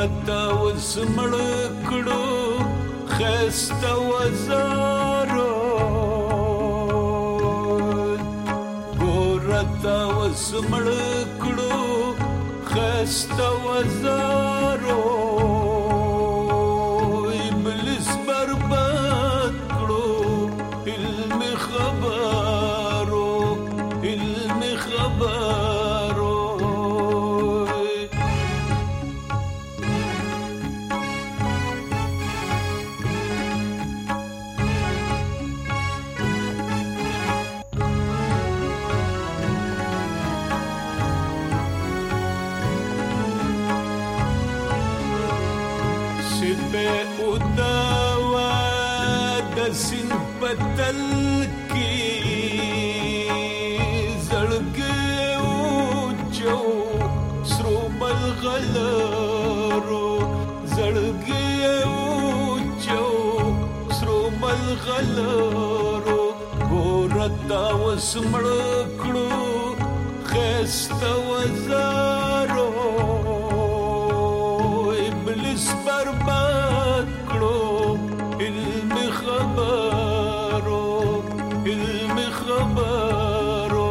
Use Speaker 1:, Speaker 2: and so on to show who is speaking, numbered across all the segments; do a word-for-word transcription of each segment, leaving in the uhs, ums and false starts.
Speaker 1: ګورتا وسمړ کړو خسته وزارو ګورتا وسمړ کړو خسته وزارو ابلیس برباد کړو علم خبرو علم خبرو سین پتل کی زړګي اوچو سرو ملغلرو زړګي اوچو سرو ملغلرو ګورتا وسمړ کړو خسته وزارو ابلیس برباد کړو علم خبرو علم خبرو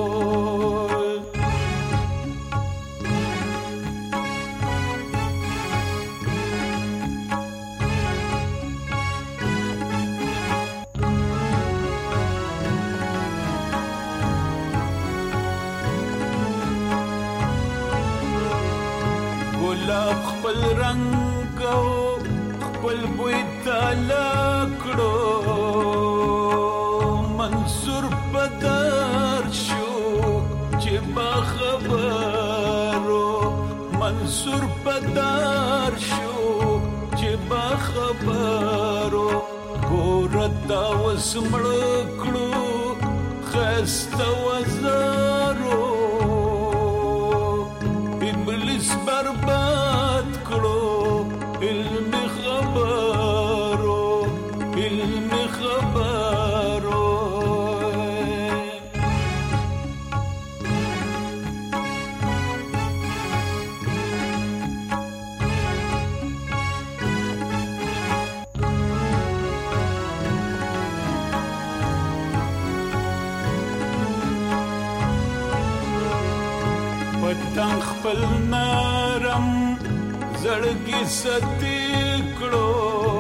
Speaker 1: ګلاب خپل رنگ خپل بوی تالا کړو منصور پدار شو چې با خبرو منصور پدار شو چې با خبرو ګورتا وسمړ کړو خسته وزارو ابلیس برباد کړو علم خبرو علم خبرو پتنګ خپل نرم زړګي ستې کړو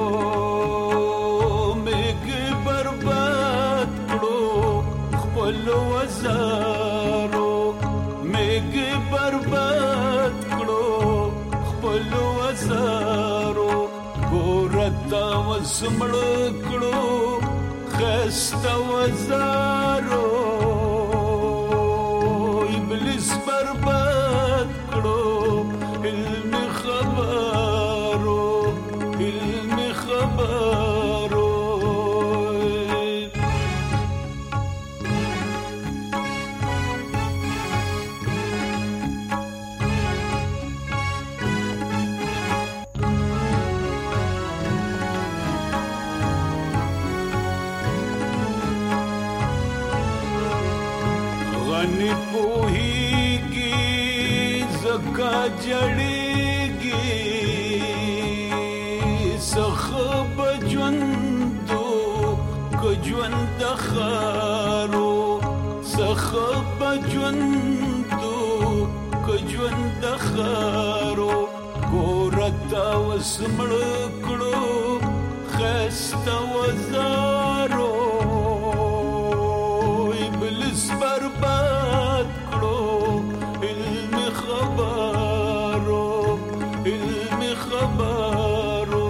Speaker 1: میګ برباد کړو خپل وزارو میګ برباد کړو خپل وزارو ګورتا وسمړ کړو خسته وزارو ابلیس برباد کړو علم خبرو علم خبرو غني پوهیږي زکا جړیږي سخب ژوندو کو ژوند خارو سخب ژوندو کو ژوند خارو ګورتا وسمړ کړو خسته وزارو ابلیس برباد کړو علم خبرو علم خبرو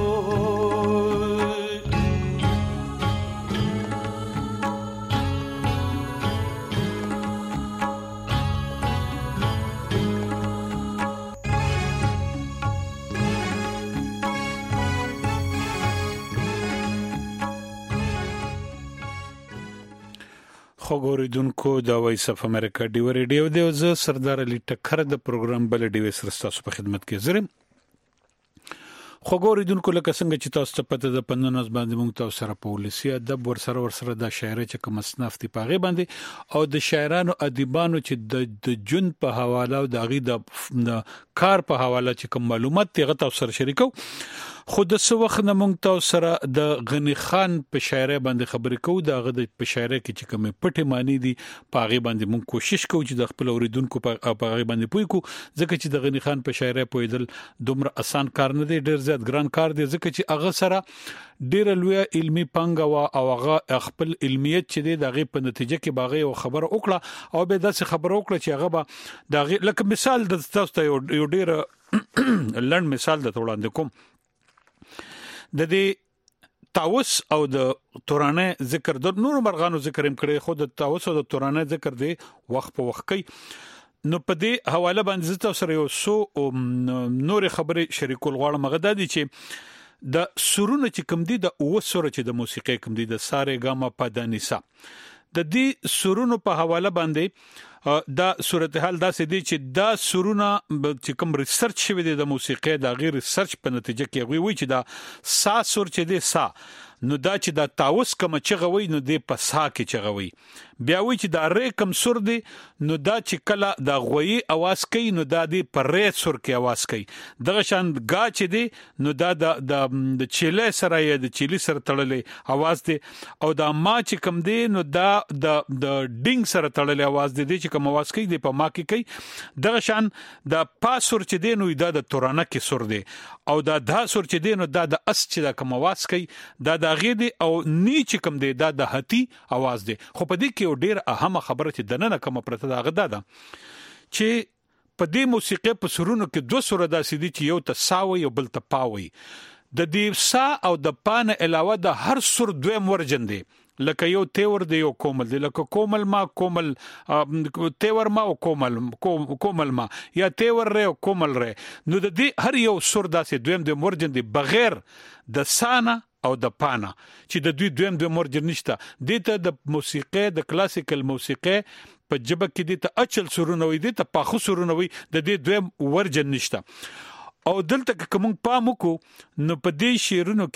Speaker 2: خوګوریدونکو دا وایس اف امریکا ډیو ریډیو دی او زه سردار علي ټکر د پروګرام بل ډیو سره تاسو په خدمت کې زرم. خو ګوریدونکو لکه څنګه چې تاسو ته پته ده پندونس باندې موږ تاسو سره پالیسي ادب ور سره ور سره د شاعري چې کوم مصنف دی پاغه باندې او د شاعرانو ادیبانو چې د جون په حواله او د غي د کار په حواله چې کوم معلومات تیغه تاسو سره شریکو خو د څو وخت نه موږ تاسو سره د غنی خان په شاعري باندې خبرې کوو د غد په شاعري کې چې کوم پټه معنی دي پاغه باندې موږ کوشش کوو چې د خپل اوریدونکو په پاغه باندې پوي کو ځکه چې د غنی خان په شاعري پویدل دومره اسان کار نه دی ډیر زیات ګران کار دی ځکه چې هغه سره ډیر لوی علمي پنګ او هغه خپل علمیت چې دی دغه په نتیجه کې باغې او خبر وکړه او به داسې خبر وکړه چې هغه به دغه لکه مثال د تاسو ته یو ډیر لړن مثال د وړاندې کوم د دې تاوس او د تورانه ذکر د نور مرغانو ذکر هم کړي خو د تاوس او د تورانه ذکر دی وخت په وخت کوي نو په دې حواله باندې تاسو سره یو سو نور خبرې شریکول غواړم غدا دي چې د سرونه چې کوم دي د او سره چې د موسیقي کوم دي د ساره ګاما پدانیسا د دې سرونو په حواله باندې دا صورتحال دا سدي چې دا سرونه چې کوم ریسرچ شوی دی د موسیقي د غیر ریسرچ په نتیجه کې وی چې دا سا سر چې دی سا نو دا چې دا تاوس کوم چې غوي نو دی په سا کې چې غوي بیا وی چې دا ری کم سر دی نو دا چې کله دا غوي आवाज کوي نو دا دی په ری سر کې आवाज کوي دغه شان گا چې دی نو دا د د چيله سره یا د چيلي سره تړلې आवाज دی او دا ما چې کم دی نو دا د د ډینګ سره تړلې आवाज دی چې کوم आवाज کوي د په ما کې کوي دغه شان دا پاسور چې دی نو دا د تورانه کې سر دی او دا دا سر چې دی نو دا د اس چې دا کوم आवाज کوي دا د غیدي او نی چې کوم دی دا د هتی आवाज دی خو په دې کې ډیر اهمه خبره چې دنه کوم پرته دا غدا ده چې په دې موسیقي په سرونو کې دوه سره داسې دي چې یو ته ساوي او بل ته پاوي د دې سا او د پان علاوه د هر سر دویم ورجن دی لکه یو تیور دی یو کومل دی لکه کومل ما کومل تیور ما او کومل کومل ما یا تیور ر او کومل ر نو د دې هر یو سر داسې دویم د ورجن دی بغیر د سانا او د پانا چې د دوی دویم د مرجر نشته دته د موسیقي د کلاسیکل موسیقي په جبه کې دته اچل سرونه وي دته پاخو سرونه وي د دې دویم ورجن نشته او دلته کوم پامو کو نو په دې شیرونو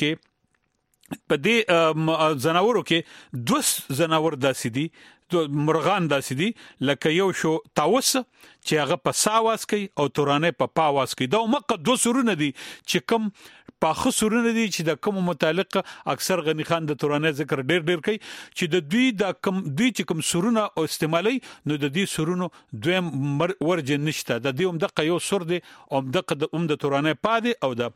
Speaker 2: کې په دې زناورو کې دوس زناور داسې دي مرغان داسې دي لکه یو شو تاوس چې هغه په ساواز کوي او تورانه په پاواز کوي دا مکه دو سرونه دي چې کوم پاخه سرونه دي چې د کوم متعلق اکثر غنی خان د تورانه ذکر ډیر ډیر کوي چې د دوی د کوم دوی چې کوم سرونه او استعمالي نو د دې سرونو دویم ورجن نشته د دې هم د یو سر دي او د هم د تورانه پاده او د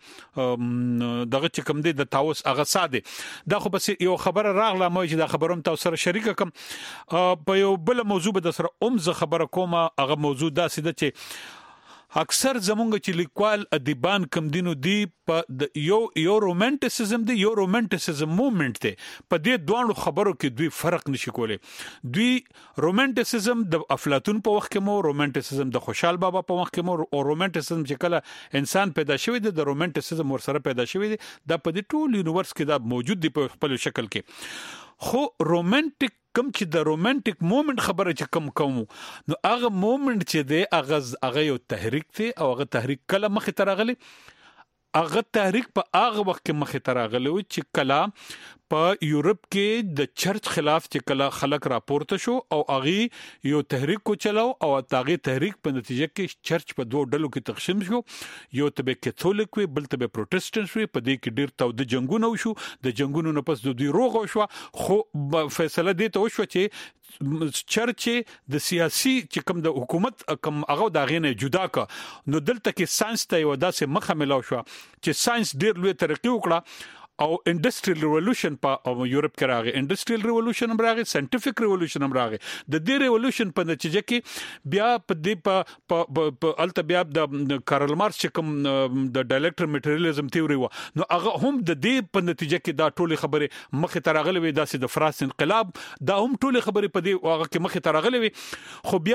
Speaker 2: دغه چې کوم دي د تاوس هغه ساده دا خو بس یو خبره راغله مې چې دا خبروم تاسو سره شریک کوم په یو بل موضوع به سره اوم ز خبره کومه هغه موضوع دا سده چې اکثر زمونږ چې لیکوال ادیبان کم دینو دی په یو یو رومانټیسزم دی یو رومانټیسزم موومېنټ دی په دې دوه خبرو کې دوی فرق نشي کولای دوی رومانټیسزم د افلاطون په وخت کې مو رومانټیسزم د خوشحال بابا په وخت کې مو او رومانټیسزم چې کله انسان پیدا شوی دی د رومانټیسزم ورسره پیدا شوی دی دا په دې ټول یونیورس کې دا موجود دی په خپل شکل کې خو رومانټیک کوم چې د رومانټیک مومنت خبره چې کوم کوم نو هغه مومنت چې دی هغه هغه یو تحریک دی او هغه تحریک کله مخ ته راغلی هغه تحریک په هغه وخت کې مخ ته راغلی چې کله په یورپ کې د چرچ خلاف چې کله خلک راپورته شو او هغه یو تحریک کو چلاو او هغه تحریک په نتیجه کې چرچ په دوه ډلو کې تقسیم شو یو ته کاتولیک وي بل ته پروتستانت وي په دې کې ډیر تاو د جنگونو شو د جنگونو نه پس د دوی روغ شو خو فیصله دې ته وشو چې چرچ د سیاسي چې کوم د حکومت کوم هغه د غینه جدا کا نو دلته کې ساينس ته یو داسې مخه ملاو شو چې ساينس ډیر لوی ترقی وکړه او انډستریل ریولوشن په یورپ کې راغی انډستریل ریولوشن هم راغی ساينټیفیک ریولوشن هم راغی د دې ریولوشن په نتیجه کې بیا په دې په الته بیا د کارل مارکس چې کوم د ډایلکټر میټریالیزم تیوري و نو هغه هم د دې په نتیجه کې دا ټول خبره مخه ترغلې وي داسې د فرانس انقلاب دا هم ټول خبره په دې هغه کې مخه ترغلې وي خو بیا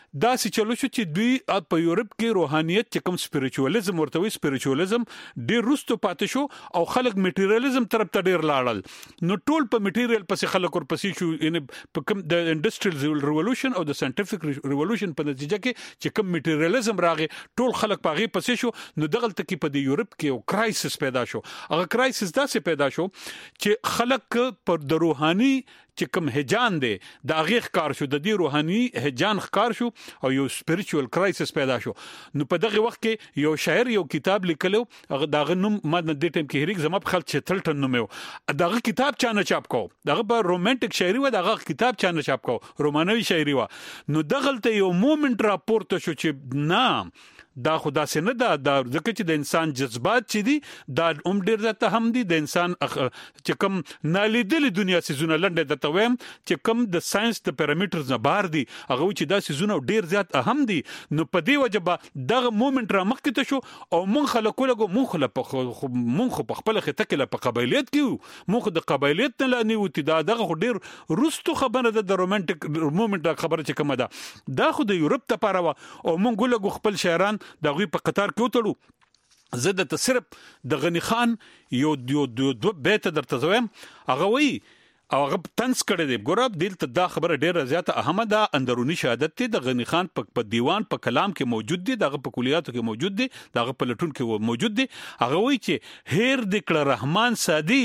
Speaker 2: دا چې چلو شو چې دوی په یورپ کې روحانيت چې کوم سپیریچواليزم ورته وي سپیریچواليزم ډیر رستو پاتې شو او خلک میټیریالیزم طرف ته ډیر لاړل نو ټول په میټیریال پسې خلک ور پسې شو ان په کوم د انډستریال ریولوشن او د ساينټیفیک ریولوشن په نتیجه کې چې کوم میټیریالیزم راغی ټول خلک پاغي پسې شو نو دغه تکي په یورپ کې یو کرایسس پیدا شو هغه کرایسس داسې پیدا شو چې خلک پر د روحاني چې کوم هجان دی د هغه ښکار شو د دې روحاني هجان ښکار شو او یو سپیریچوال کرایسس پیدا شو نو په دغه وخت کې یو شاعر یو کتاب لیکلو هغه دغه نوم ما د دې ټیم کې هریک زما په خلک چتلټن نوم یو دغه کتاب چا نه چاپ کو دغه په رومانټیک شاعري و دغه کتاب چا نه چاپ کو رومانوي شاعري و نو دغه ته یو مومنت راپورته شو چې نه دا خدا سي نه دا د ځکه چې د انسان جذبات چې دي دا عمر ډیر زته هم دي د انسان چې کوم نالیدل دنیا سي زونه لنډه د تویم چې کوم د ساينس د پیرامیټرز نه بار دي هغه چې دا سي زونه ډیر زیات اهم دي نو په دې وجه دغه مومنت را مخکې ته شو او مونږ خلکو لګو مونږ خلک مونږ په خپل خته کې په قبایلیت کې مونږ د قبایلیت نه لانی وتی دا دغه ډیر رستو خبره د رومانټیک مومنت خبره چې کومه ده دا خو د یورپ ته پاره او مونږ لګو خپل شاعران دا غوي په قطار کې وټړو زه د صرف د غنی خان یو یو دو بیت درته زویم هغه وی او هغه تنس کړی دی ګورب دلته دا خبره ډیره زیاته اهمه ده اندرونی شهادت دی د غنی خان په دیوان په کلام کې موجود دی دغه په کلیاتو کې موجود دی دغه په لټون کې موجود دی هغه وی چې هیر د کړه رحمان سادي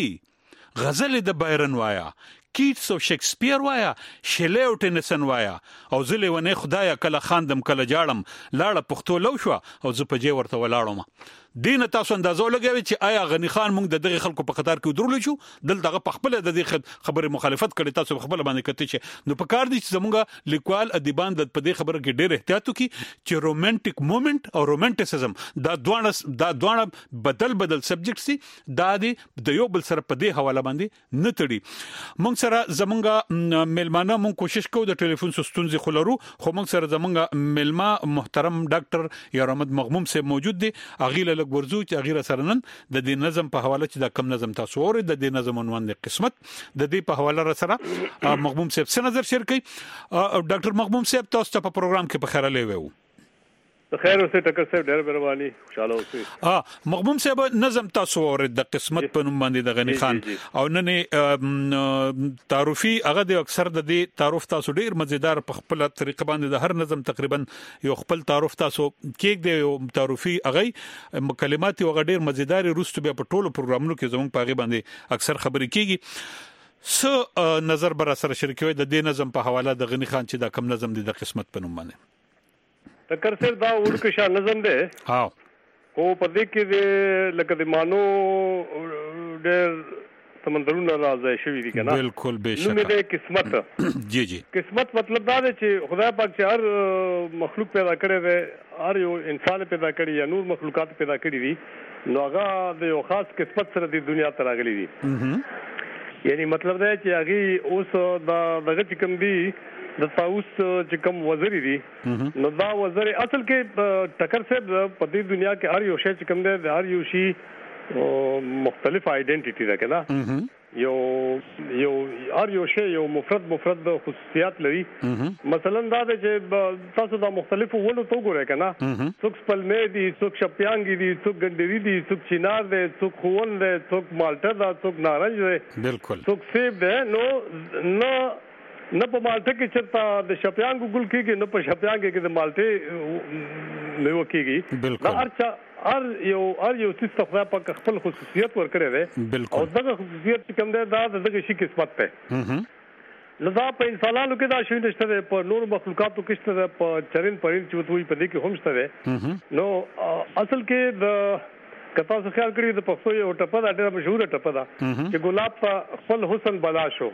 Speaker 2: غزل د بایرن وایا کیټس او شکسپیر وایا شله او ټینسن وایا او زله ونه خدایا کله خاندم کله جاړم لاړه پختو لو شو او ز په جې ورته ولاړم دین تاسو اندازو لګوي چې آیا غنی خان مونږ د دغه خلکو په قطار کې درول شو دلته په خپل د دې خبره مخالفت کړي تاسو خپل باندې کته چې نو په کار دي چې زمونږ لیکوال ادیبان د په دې خبره کې ډېر احتیاط وکړي چې رومانټیک مومنت او رومانټیسزم دا دوه دا دوه بدل بدل سبجیکټ سي دا دي د یو بل سره په دې حواله باندې نه تړي مونږ سره زمونږ ملمانه مونږ کوشش کوو د ټلیفون سستونزې خلرو خو مونږ سره زمونږ ملما محترم ډاکټر یار احمد مغموم سے موجود دي اغیله ورزو چې غیر سره نن د دې نظم په حواله چې دا کم نظم تاسو اورئ د دې نظم عنوان د قسمت د دې په حواله سره مغموم صاحب څه نظر شیر کوي ډاکټر مغموم صاحب تاسو ته په پروګرام کې په خیره لوي
Speaker 3: خیر اوسه ټکر صاحب ډېر مهرباني خوشاله اوسئ
Speaker 2: ها مغموم صاحب نظم تاسو اورئ د قسمت په نوم باندې د غنی خان او نن تعارفي هغه د اکثر د دې تعارف تاسو ډېر مزیدار په خپل طریقه باندې د هر نظم تقریبا یو خپل تعارف تاسو کېک دی یو تعارفي هغه مکالمات او ډېر مزیدار روستو به په ټولو پروګرامونو کې زموږ په هغه باندې اکثر خبرې کیږي څه نظر بر سره شریکوي د دې نظم په حواله د غنی خان چې دا کم نظم دی د قسمت په نوم باندې
Speaker 3: ټکر صاحب دا ورکه شان نظم دی
Speaker 2: ها
Speaker 3: او په دې کې لکه د مانو ډېر سمندرونه راځي شوی دي کنه
Speaker 2: بالکل بهشکه
Speaker 3: نو دې قسمت
Speaker 2: جی جی
Speaker 3: قسمت مطلب دا دی چې خدای پاک چې هر مخلوق پیدا کړی دی هر یو انسان پیدا کړی یا نور مخلوقات پیدا کړی دي نو هغه د یو خاص قسمت سره د دنیا ته راغلي دي یعنی مطلب دا چې هغه اوس دا دغه کوم دی د تاوس چې کوم وزیر دي نو دا وزیر اصل کې ټکر صاحب په دې دنیا کې هر یو شی چې کوم دی هر یو شی مختلف آئیډنټیټي ده کنه یو یو هر یو شی یو مفرد مفرد خصوصیات لري مثلا دا چې تاسو دا مختلفو ونو تو ګورئ کنه څوک سپلمې دي څوک شپیانګي دي څوک ګندري دي څوک چینار دي څوک خوون دي څوک مالټه دا څوک نارنج دي بالکل څوک سیب دي نو نو نه په مالټه کې چرته د شپیانګو ګل کېږي نه په شپیانګ کې د مالټه میوه کېږي دا ارچا هر یو هر یو څه خدای پاک خپل خصوصیت ورکړي دي او دغه خصوصیت چې کوم دی دا دغه شي قسمت ته نو دا په انسانانو کې دا شی نشته په نور مخلوقاتو کې شته په چرین پرین چې وي په دې کې هم شته نو اصل کې د کتا څه خیال کړی د پښتو یو ټپه دا ډېره مشهور ټپه ده چې ګلاب په خپل حسن بلا شو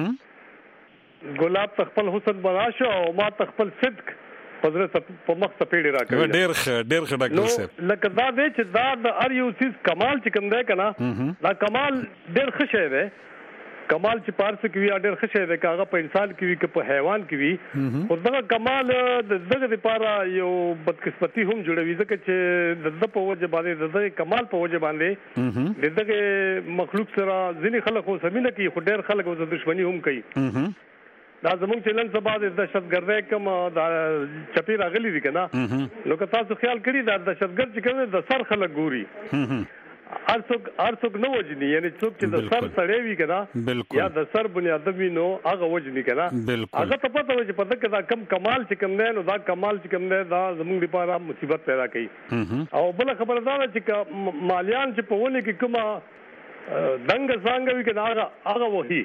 Speaker 3: ګلاب تخپل حسن بنا شو او ما تخپل صدق حضرت په مخ ته پیډه راکړه
Speaker 2: ډېر ښه ډېر ښه ډاکټر صاحب
Speaker 3: لکه دا دی چې دا د ار یو چیز کمال چې کوم دی کنه دا کمال ډېر ښه شی دی کمال چې پارس کې وی ډېر ښه شی دی کاغه په انسان کې وی که په حیوان کې وی او دا کمال د دغه لپاره یو بدقسمتي هم جوړوي ځکه چې د په وجه باندې د کمال په وجه باندې دغه مخلوق سره ځینې خلک خو سمینه کوي خو ډېر خلک د دښمنی هم کوي دا زموږ چلن سبا د دهشتګردۍ کوم دا چپی راغلي دي کنه نو که تاسو خیال کړی دا دهشتګرد چې کوم د سر خلک ګوري ارڅوک ارڅوک نو وجني یعنی څوک چې د سر سړی وي کنه یا د سر بنیادمي نو هغه وجني کنه هغه ته پته و چې په دغه دا کم کمال چې کوم نه نو دا کمال چې کوم نه دا زموږ لپاره مصیبت پیدا کوي او بل خبردار چې مالیان چې په ونه کې کومه دنګ څنګه وي کنه هغه هغه وਹੀ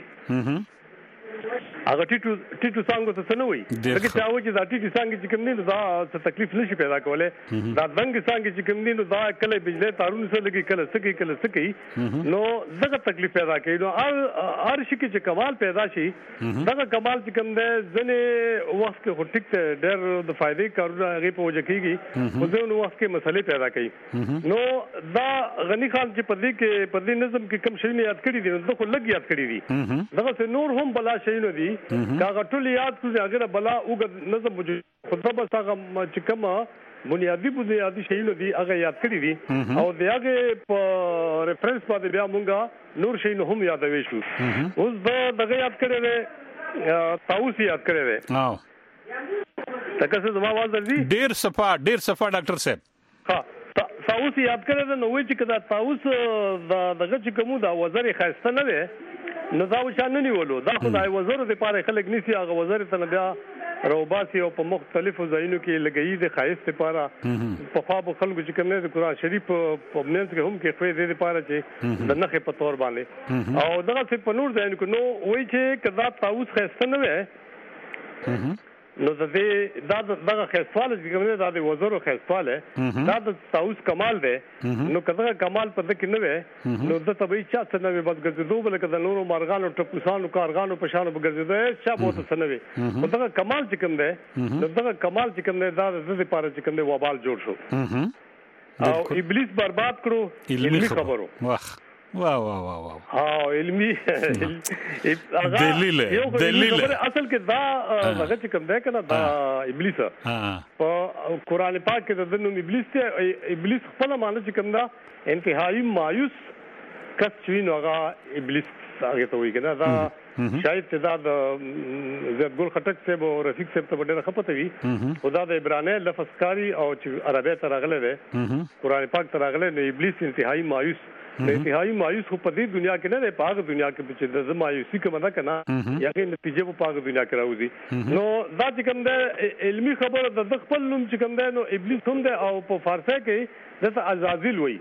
Speaker 3: هغه ټیټو ټیټو څنګه څه نه وي لکه چې هغه چې دا ټیټو څنګه چې کوم نه دا څه تکلیف نشي پیدا کولای دا دنګ څنګه چې کوم نه دا کله بجلی تارونه سره لګي کله سکی کله سکی نو دغه تکلیف پیدا کوي نو هر هر شي کې چې کمال پیدا شي دغه کمال چې کوم ده ځنه وخت کې هټیک ته ډېر د فائدې کارونه هغه په وجه کېږي خو ځنه وخت کې مسلې پیدا کوي نو دا غنی خان چې په دې کې په دې نظم کې کم شي نه یاد کړی دي نو خو لګ یاد کړی دي دغه څه نور هم بلا شي نو دي کاغه ټول یاد کړی هغه بلا وګ نظم وجود خدای بس هغه چې کومه بنیادی بنیادی شی نو دي هغه یاد کړی دي او دغه په ریفرنس باندې بیا مونږه نور شی نو هم یادوي شو اوس دا دغه یاد کړی دی تاوس یاد کړی دی او تاسو زما आवाज درځي
Speaker 2: ډیر صفه ډیر صفه ډاکټر صاحب
Speaker 3: ها تاوس یاد کړی دی نو وای چې کدا تاوس دغه چې کومه دا وزر خاصه نه دی نو دا وشان نه نیولو دا خدای وزر د پاره خلک نسی هغه وزر ته بیا روباسي او په مختلفو ځایونو کې لګئی د خایست لپاره په خوا خلکو چې کوم نه د قرآن شریف په منځ کې هم کې خو دې لپاره چې د نخې په تور باندې او دغه څه په نور ځایونو کې نو وای چې کدا تاوس خاصه نه وي نو د دې دا دغه خاصواله چې کوم نه دا د وزرو خاصواله دا د تاوس کمال دی نو کله کمال په دې کې نه وي نو د تبي چا څه نه وي بس ګرځېدو بل کده نورو مارغانو ټپوسانو کارغانو په شانو ګرځېدو چا بہت څه نه وي نو دغه کمال چې کوم دی نو دغه کمال چې کوم دی دا د دې لپاره چې کوم دی وبال جوړ شو او ابلیس برباد کړو علمي خبرو
Speaker 2: واخ واه واه واه واه
Speaker 3: او علمي
Speaker 2: دلیل دلیل
Speaker 3: اصل کې دا هغه چې کوم دی کنه دا ابلیس په قران پاک کې د نوم ابلیس ته ابلیس خپل معنی چې کوم دا انتهایی مایوس کس چې نو هغه ابلیس هغه ته وایي کنه دا شاید دا د زید ګل خټک ته او رفیق صاحب ته ډېر خپته وي خدا د عبرانه لفظ کاری او چې عربی ته راغله ده قران پاک ته راغله نو ابلیس انتهایی مایوس انتهایی مایوس خو په دې دنیا کې نه دی پاک دنیا کې چې د مایوسی کومه ده کنه یغه نتیجه په پاک دنیا کې راوځي نو دا چې کوم ده علمي خبره د خپل نوم چې کوم ده نو ابلیس هم ده او په فارسی کې د عزازیل وایي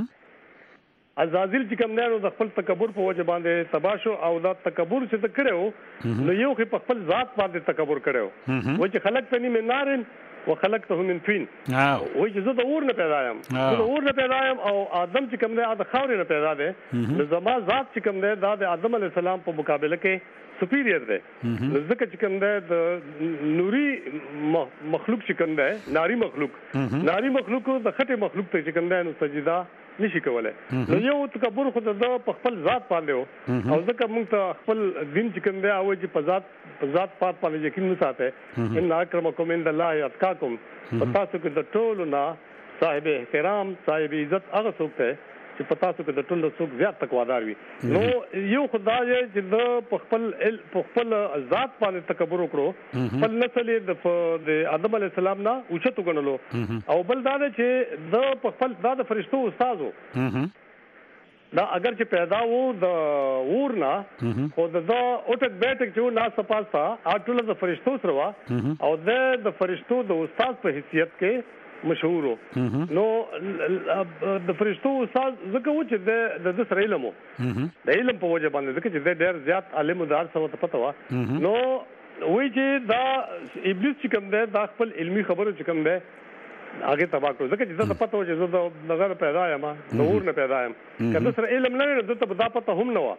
Speaker 3: عزازیل چې کوم ده نو د خپل تکبر په وجه باندې تباشو او دا تکبر چې ته کړو نو یو په خپل ذات باندې تکبر کړو و چې خلق تني من نارن وخلقته من طين وای چې زه د اور نه پیدا یم زه د اور نه پیدا یم او آدم چې کوم دی د خاورې نه پیدا دی نو زما ذات چې کوم دی دا د آدم علی السلام په مقابله کې سپیریئر دی نو ځکه چې کوم دی د نوري مخلوق چې کوم دی ناری مخلوق ناری مخلوق د خټه مخلوق ته چې کوم دی نو سجدا نشي کولای نو یو تکبر خو د خپل ذات باندې او ځکه موږ ته خپل دین چې کوم دی او چې په ذات په ذات پات باندې یقین نه ساته ان اکرمکم عند الله اتقاکم تاسو کې د ټولو نه صاحب احترام صاحب عزت هغه څوک دی چې پتا څو کې د ټولو څوک زیات تقوادار وي نو یو خدای چې د خپل په خپل ذات باندې تکبر وکړو خپل نسل د آدم علی السلام نه اوچت وګڼلو او بل دا چې د خپل د فرشتو استادو دا اگر چې پیدا وو د ورنا خو د اوټک بیٹک چې نا سپاسا اټول د فرشتو سره او د فرشتو د استاد په حیثیت کې مشهور نو د فرشتو استاد زکه و چې د د سره علم د علم په وجه باندې زکه چې ډېر زیات عالم دار سره ته پته و نو وی چې دا ابلیس چې کوم ده دا خپل علمی خبرو چې کوم ده هغه تبا کړو ځکه چې زه پته و چې زه د نظر پیدا یم نور نه پیدا یم کله سره علم نه نه د ته دا پته هم نه و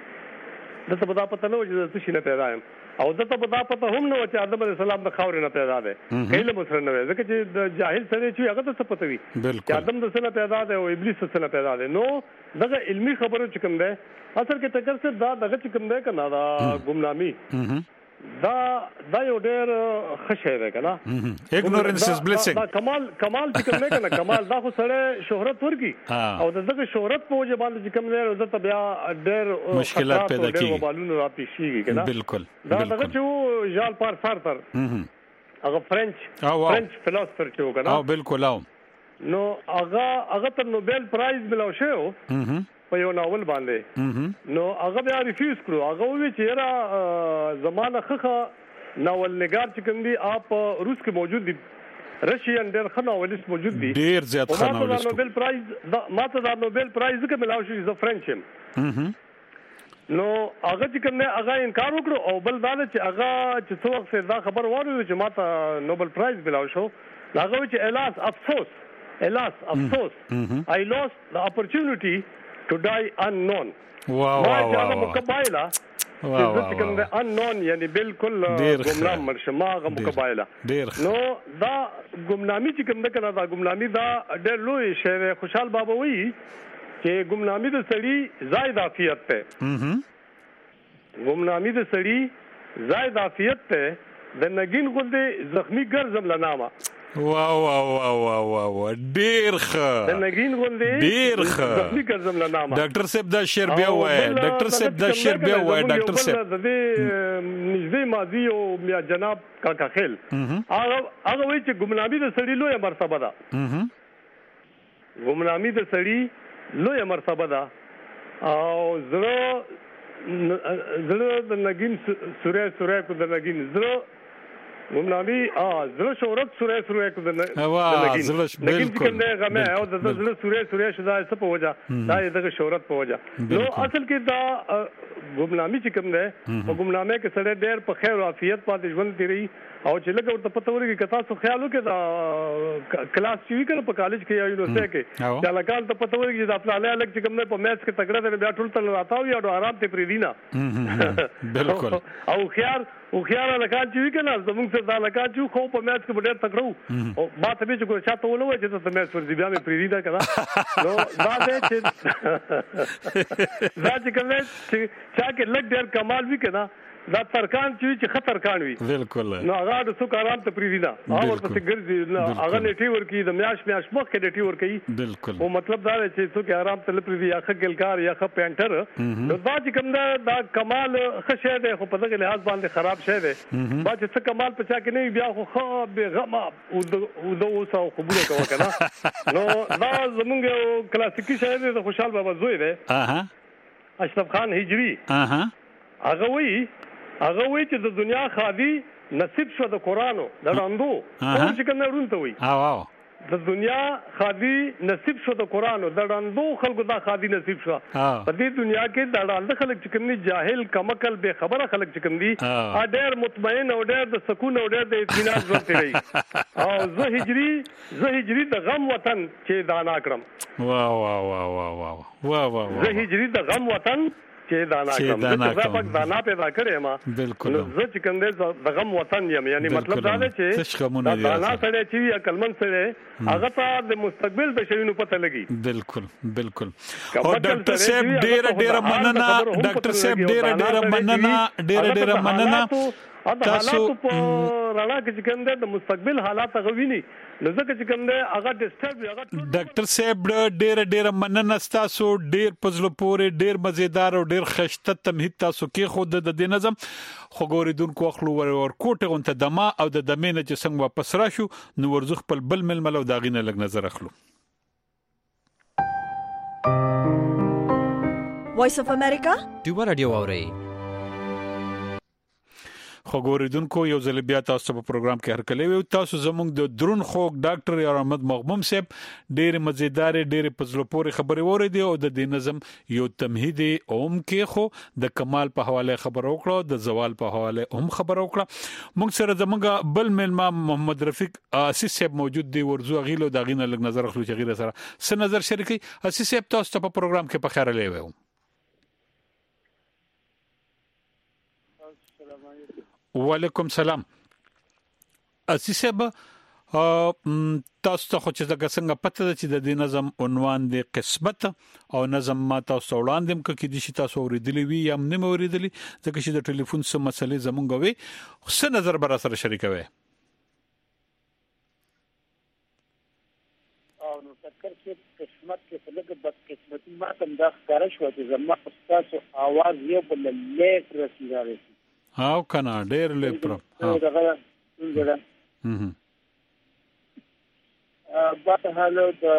Speaker 3: د ته دا پته نه و چې څه شي نه پیدا یم او د ته دا پته هم نه و چې آدم علیه السلام د خاورې نه پیدا دی کله مسره نه ځکه چې د جاهل سره چې هغه ته پته وي چې آدم د سره پیدا دی او ابلیس سره پیدا دی نو دغه علمی خبرو چې کوم ده اصل کې تکر سره دا دغه چې کوم ده کنه دا ګمنامي دا دا یو ډېر خشه ده کنه
Speaker 2: اګنورنس از بلیسینګ
Speaker 3: دا کمال کمال چې کوم نه کنه کمال دا خو سره شهرت ورکی او دغه شهرت په وجه باندې چې کوم نه زته بیا ډېر
Speaker 2: مشکلات پیدا کیږي
Speaker 3: موبایلونو را پیښیږي کنه
Speaker 2: بالکل
Speaker 3: دا دغه چې ژان پار سارتر هغه فرنچ فرنچ فلسفر چې وکړه
Speaker 2: او بالکل او
Speaker 3: نو هغه هغه ته نوبل پرایز ملو شو په یو ناول باندې نو هغه بیا ریفیوز کړو هغه وی چې را زمانه خخه ناول نگار چې کوم دي اپ روس کې موجود دي رشین ډېر ښه ناولست موجود دي
Speaker 2: ډېر زیات ښه ناولست
Speaker 3: نوبل پرایز دا ماته دا نوبل پرایز کې ملاو شو ز فرنچم نو هغه چې کوم نه هغه انکار وکړو او بل دا چې هغه چې څو وخت دا خبر وره چې ماته نوبل پرایز ملاو شو هغه چې الاس افسوس الاس افسوس I lost the opportunity to die unknown.
Speaker 2: واو واو
Speaker 3: واو مقابله چې کوم د unknown یعنی بالکل ګمنام مرشه ما غو مقابله نو دا ګمنامي چې کوم کنه دا ګمنامي دا ډېر لوی شی خوشحال بابا وی چې ګمنامي د سړي زائد عافیت ته ګمنامي د سړي زائد عافیت ته د نګین غوندې زخمی ګرځم لنامه
Speaker 2: واو واو واو واو واو ډیر ښه
Speaker 3: د نګین غوندې
Speaker 2: ډیر ښه
Speaker 3: زخمی ګرځم لنامه
Speaker 2: ډاکټر صاحب دا شعر بیا وای ډاکټر صاحب دا شعر بیا وای ډاکټر صاحب
Speaker 3: د دې نږدې ماضي او بیا جناب کاکا خیل هغه هغه وی چې ګمنامي د سړي لوی مرتبه ده ګمنامي د سړي لوی مرتبه ده او زړه زړه د نګین سورې سورې کو د نګین زړه ګمنامي ا زړه شهرت سورې سورې کو د نګین
Speaker 2: زړه
Speaker 3: بالکل نه غمه او د زړه سورې سورې شدا څه په وجه دا دغه شهرت په وجه نو اصل کې دا ګمنامي چې کوم ده او ګمنامه کې سره ډېر په خیر او عافیت باندې ژوند تیری او چې لګو ته پته ورګي کتا څو خیال وکړه دا کلاس چې وکړه په کالج کې یا یونیورسيټي کې چې لکال ته پته ورګي چې خپل اله الګ چې کوم نه په میث کې تګړه ده بیا ټول تل راتاو یا آرام ته پریدینا
Speaker 2: بالکل
Speaker 3: او خيار او خيار لکال چې وکړه زموږ څخه دا لکال چې خو په میث کې ډېر تکړو او ما ته به چې چاته ولوي چې ته میث ور دي بیا مې پریدینا کړه نو دا دې چې دا چې کوم چې چا کې لګ ډېر کمال وکړه دا ترکان چې خطر کان وي
Speaker 2: بالکل
Speaker 3: نو هغه د څو کاران ته پریدینا او ورته ګرځي هغه نیټي ورکی د میاش میاش مخ کې نیټي ورکی
Speaker 2: بالکل
Speaker 3: او مطلب دا چې څو کې آرام تل پریدي یا خګلکار یا خ پینټر نو دا چې کوم دا کمال خشه ده خو په دغه لحاظ باندې خراب شه ده با چې څه کمال پچا کې نه بیا خو خو به غما او د اوسه قبول کوه کنه نو دا زمونږ کلاسیکی شاعر د خوشحال بابا زوی ده
Speaker 2: اها
Speaker 3: اشرف خان هجری
Speaker 2: اها
Speaker 3: هغه وی هغه وی چې د دنیا خادي نصیب شو د قرانو د راندو ټول چې کنه ورونته وی
Speaker 2: او او
Speaker 3: د دنیا خادي نصیب شو د قرانو د راندو خلکو دا خادي نصیب شو په دې دنیا کې د راند خلک چې کوم جاهل کمکل به خبره خلک چې کوم دي ا ډېر مطمئن او ډېر د سکون او ډېر د اطمینان ژوند لري او زه هجری زه هجری د غم وطن چې دانا کړم
Speaker 2: واه واه واه واه واه واه
Speaker 3: زه هجری د غم وطن چې دانا کوم چې زه دانا پیدا کړې ما
Speaker 2: بالکل
Speaker 3: زه چې کوم دې د غم وطن یم یعنی مطلب دا دی چې دانا سره چې عقلمن سره هغه ته د مستقبل د شوینو پته لګي
Speaker 2: بالکل بالکل او ډاکټر صاحب ډېر ډېر مننه ډاکټر صاحب ډېر ډېر مننه ډېر ډېر مننه
Speaker 3: تاسو په رانا کې کوم د مستقبل حالات غویني نو ځکه چې کوم دی هغه ډیسټرب هغه
Speaker 2: ډاکټر صاحب ډېر ډېر مننه تاسو ډېر پزلو پورې ډېر مزیدار او ډېر خشته تمهید تاسو کې خود د دې نظم خو ګوریدونکو خپل ور کوټه غونته دما او د دمینه چې څنګه واپس راشو نو ورزخ خپل بل ململ او داغینه لګ نظر اخلو
Speaker 4: وایس اف امریکا
Speaker 5: ډیو رادیو اوري
Speaker 2: خو ګوریدونکو یو ځل بیا تاسو په پروګرام کې هرکلی وي تاسو زموږ د درون خوګ ډاکټر یار احمد مغموم صاحب ډېر مزیدار ډېر پزلو پورې خبرې وریدي او د دې نظم یو تمهید اوم کې خو د کمال په حواله خبر وکړو د زوال په حواله هم خبر وکړه موږ سره زموږ بل ملما محمد رفیق اسیس صاحب موجود دی ورزو غیلو دا غینه لګ نظر خلو چې غیره سره س نظر شریکي اسیس صاحب تاسو په پروګرام کې په خیر لې وو وعلیکم سلام اسیس صاحب تاسو ته خو چې څنګه پته ده چې د دې نظم عنوان دی قسمت او نظم ما تاسو وړاندې کې د شي تاسو اوریدلی وي یا نه اوریدلی ځکه چې د ټلیفون سم مسلې زمونږ وي څه نظر بر سره شریکوي
Speaker 4: او نو تکر چې قسمت کې فلګ بد قسمتي ما تم دا ښکارا شو چې زما تاسو आवाज یو بل لیک رسیداري
Speaker 2: هاو کنه ډېر لیک پر
Speaker 4: ها دا څنګه
Speaker 2: هم
Speaker 4: بعد حالو د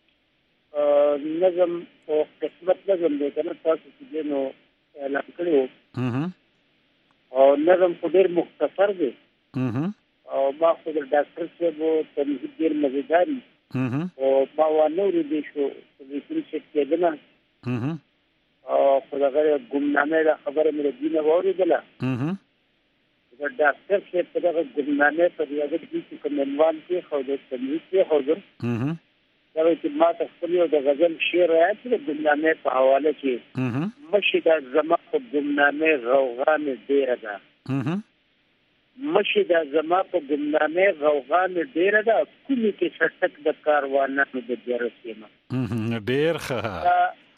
Speaker 4: نظم او قسمت نظم د کنه تاسو چې نو اعلان کړو او نظم په ډېر مختصر دی او ما خو د ډاکټر صاحب تمهید ډېر مزیدار او ما ونور دي شو د دې څه کېدنه او په دغه ګمنامه خبره مې دینه وریدله د ډاکټر صاحب په دغه ګمنامه په یاد دي چې کومنوان کې خو د تمهید کې خو د دا چې ما ته خپل یو د غزل شعر راځي د ګمنامه په حواله کې مشي د زما په ګمنامه غوغا مې ډیره ده مشي د زما په ګمنامه غوغا مې ډیره ده کومې کې شټک د کاروانانو د جرسیمه
Speaker 2: ډیر ښه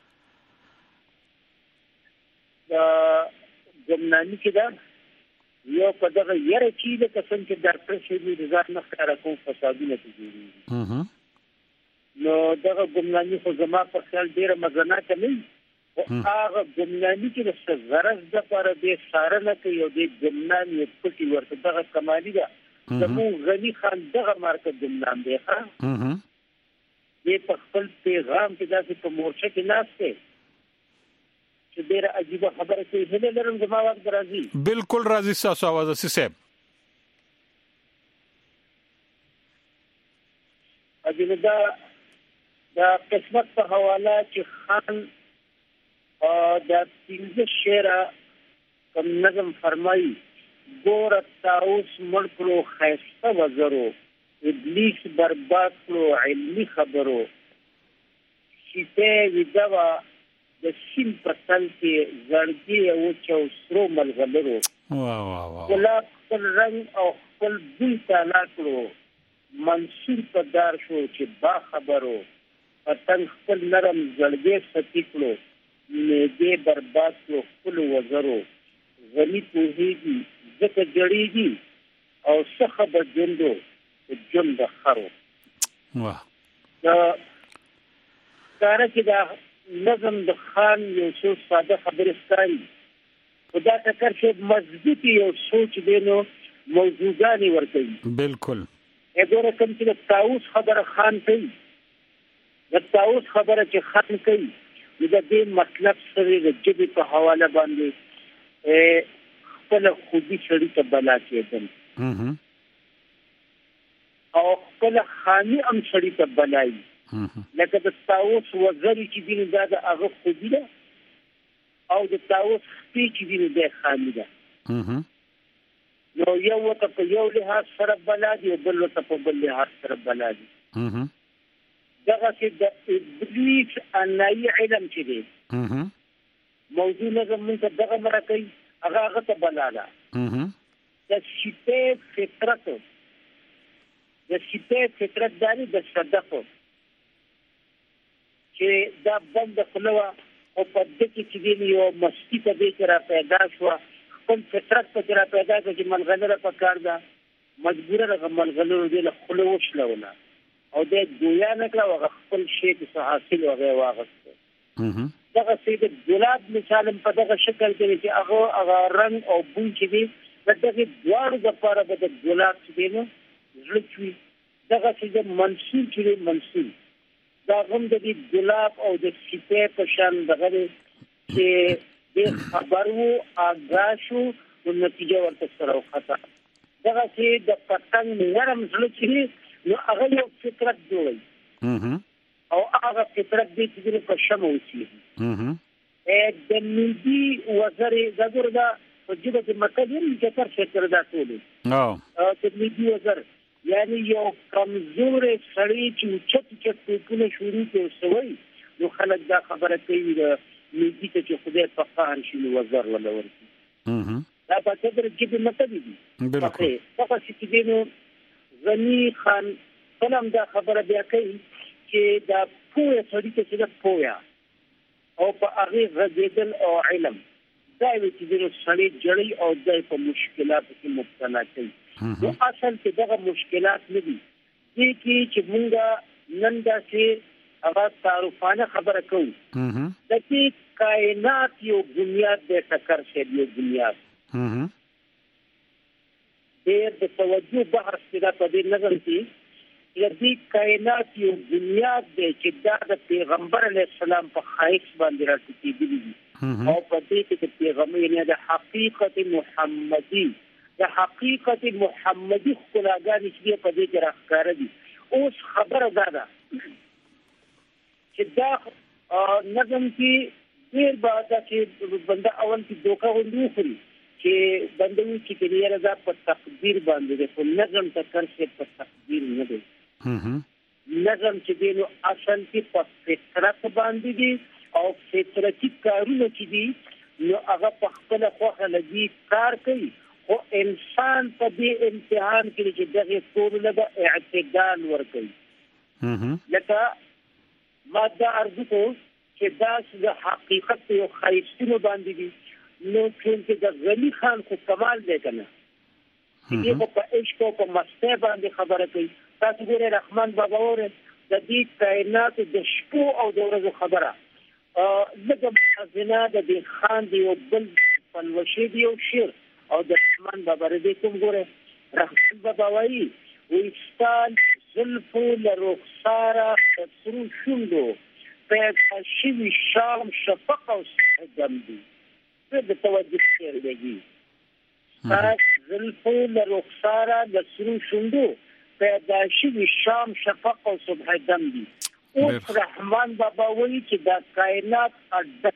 Speaker 4: دا ګمنامه کې دا یو په دغه یره چې د قسم چې ډاکټر شي د ځان نه ښکارا کوم فسادونه کوي نو دغه ګمنامي خو زما په خیال ډیره مزناکه نه او هغه ګمنامي چې د غرض د لپاره د سارنه کوي او د ګمنامي پټي ورته دغه کمالي ده زمو غني خان دغه مارکه ګمنام دی ښا دې په خپل پیغام کې داسې په مورچه کې ناشته چې ډیره عجیب خبره کوي هله لرم زما وخت راځي
Speaker 2: بالکل راځي تاسو आवाज اسي صاحب
Speaker 4: اجازه دا دا قسمت په حواله چې خان دا پنځه شعر کوم نظم فرمایي ګور تاوس مړکلو خیسته وزرو ابلیس برباد کړو علمي خبرو شته ویدوا د سیم په تل کې زړګي او چوسرو ملغلرو
Speaker 2: واه واه واه
Speaker 4: ګلاب خپل رنگ او خپل بوی تعالی کړو منصور په دار شو چې با خبرو پتنګ خپل نرم زړګي ستی کړو نه برباد کړو خپل وزرو غني پوهیږي ځکه جړیږي او څخه به جندو جون د خرو
Speaker 2: واه
Speaker 4: دا کار کې دا نظم د خان یو څو ساده خبرې ستایي خدا ټکر چې مضبوط یو سوچ دینو موضوعګانی ورته
Speaker 2: بالکل
Speaker 4: اګوره کوم چې د تاوس خبره خان کوي د تاوس خبره چې خان کوي د دې مطلب سره د جبې په حواله باندې خپل خودي شړی ته بلا کېدل او خپل خاني ام شړی ته بلای لکه د تاوس وزري چې دین دا د هغه خودي ده او د تاوس سپی چې دین د خاني ده نو یو ته په یو لحاظ سره بلادي او بل ته په بل لحاظ سره بلادي دغه چې د ابلیس انای علم چې دی موضوع نه زموږ دغه مرکې هغه هغه ته بلاله د شیته فطرت د شیته فطرت داري د صدقو چې دا بند خلوا او په دې کې چې دی یو مستی په دې کې را پیدا شو خپل فطرت په را پیدا چې منغلره په کار ده مجبوره د منغلره دې له خلو وشلونه او د ګویا نه کړو خپل شی څه حاصل وغه واغسته دغه سید ګلاب مثال په دغه شکل کې چې هغه هغه رنگ او بوی چې دی دغه دوړ د لپاره د ګلاب چې دی نو زړچوي دغه سید منصور چې منصور دا هم د دې ګلاب او د سپې په شان دغه چې د خبرو اغاشو د نتیجه ورته سره وخته دغه چې د پتنګ نرم زړه چې نو هغه یو فطرت جوړي او هغه فطرت دې چې په شمو وسی ا د ملي وزاري زګوردا په جبه کې مکدیم چې تر فکر دا ټول او د ملي وزاري یعنی یو کمزور سړی چې چت چت په شروع کې وسوي نو خلک دا خبره کوي د ملي ته چې خدای په قهر شي وزر ولا ورته دا په څیر کې د مکدیم بالکل هغه چې دینو غنی خان فلم دا خبره بیا کوي چې دا پوهه سړي ته چې پوهه او په هغه غږیدل او علم دا وی چې د سړي جړی او د په مشکلاتو کې مبتلا کوي نو اصل کې دغه مشکلات نه دي چې چې موږ نن دا چې هغه تعارفانه خبره کوو د دې کائنات یو بنیاد د ټکر شې یو بنیاد ډېر د توجه بحث دا په دې نظر کې د دې کائنات یو بنیاد دی چې دا د پیغمبر علیه السلام په خایس باندې راټوکېدلی دي او په دې کې د پیغمبر نه د حقیقت محمدي د حقیقت محمدي خلاګانې چې په دې کې راښکاره دي اوس خبره ده دا چې دا نظم کې ډېر بعد چې بنده اول کې دوکه وندوخري چې بندوي چې کلیه رضا په تقدیر باندې په نظم تکر څخه په تقدیر نه دی نظم چې دی نو اصل کې په فطرت باندې دی او فطرتي کارونه چې دي نو هغه په خپل خوخه لګي کار کوي خو انسان په دې امتحان کې چې دغه ټول له اعتدال ورکوي لکه ماده ارزو چې دا د حقیقت یو خیستونو باندې دي نو چې د غنی خان خو کمال دی کنه چې په عشق او په مسته باندې خبره کوي تاسو ګورئ رحمان بابا وره د دې کائنات د شپو او د ورځو خبره لکه ازنا د دې خان دی او بل پنوشي دی او شیر او د رحمان بابا دې کوم ګورئ رحمان بابا وایي وستان زلفو لرخساره سرو شوندو په شوی شام شفق او دم دی د توجه کېر دیږي تاس زلفو لرخساره د سرو شوندو پیدا شوی شام شفق او صبح دم دی اوس رحمان بابا وایي چې دا کائنات اډ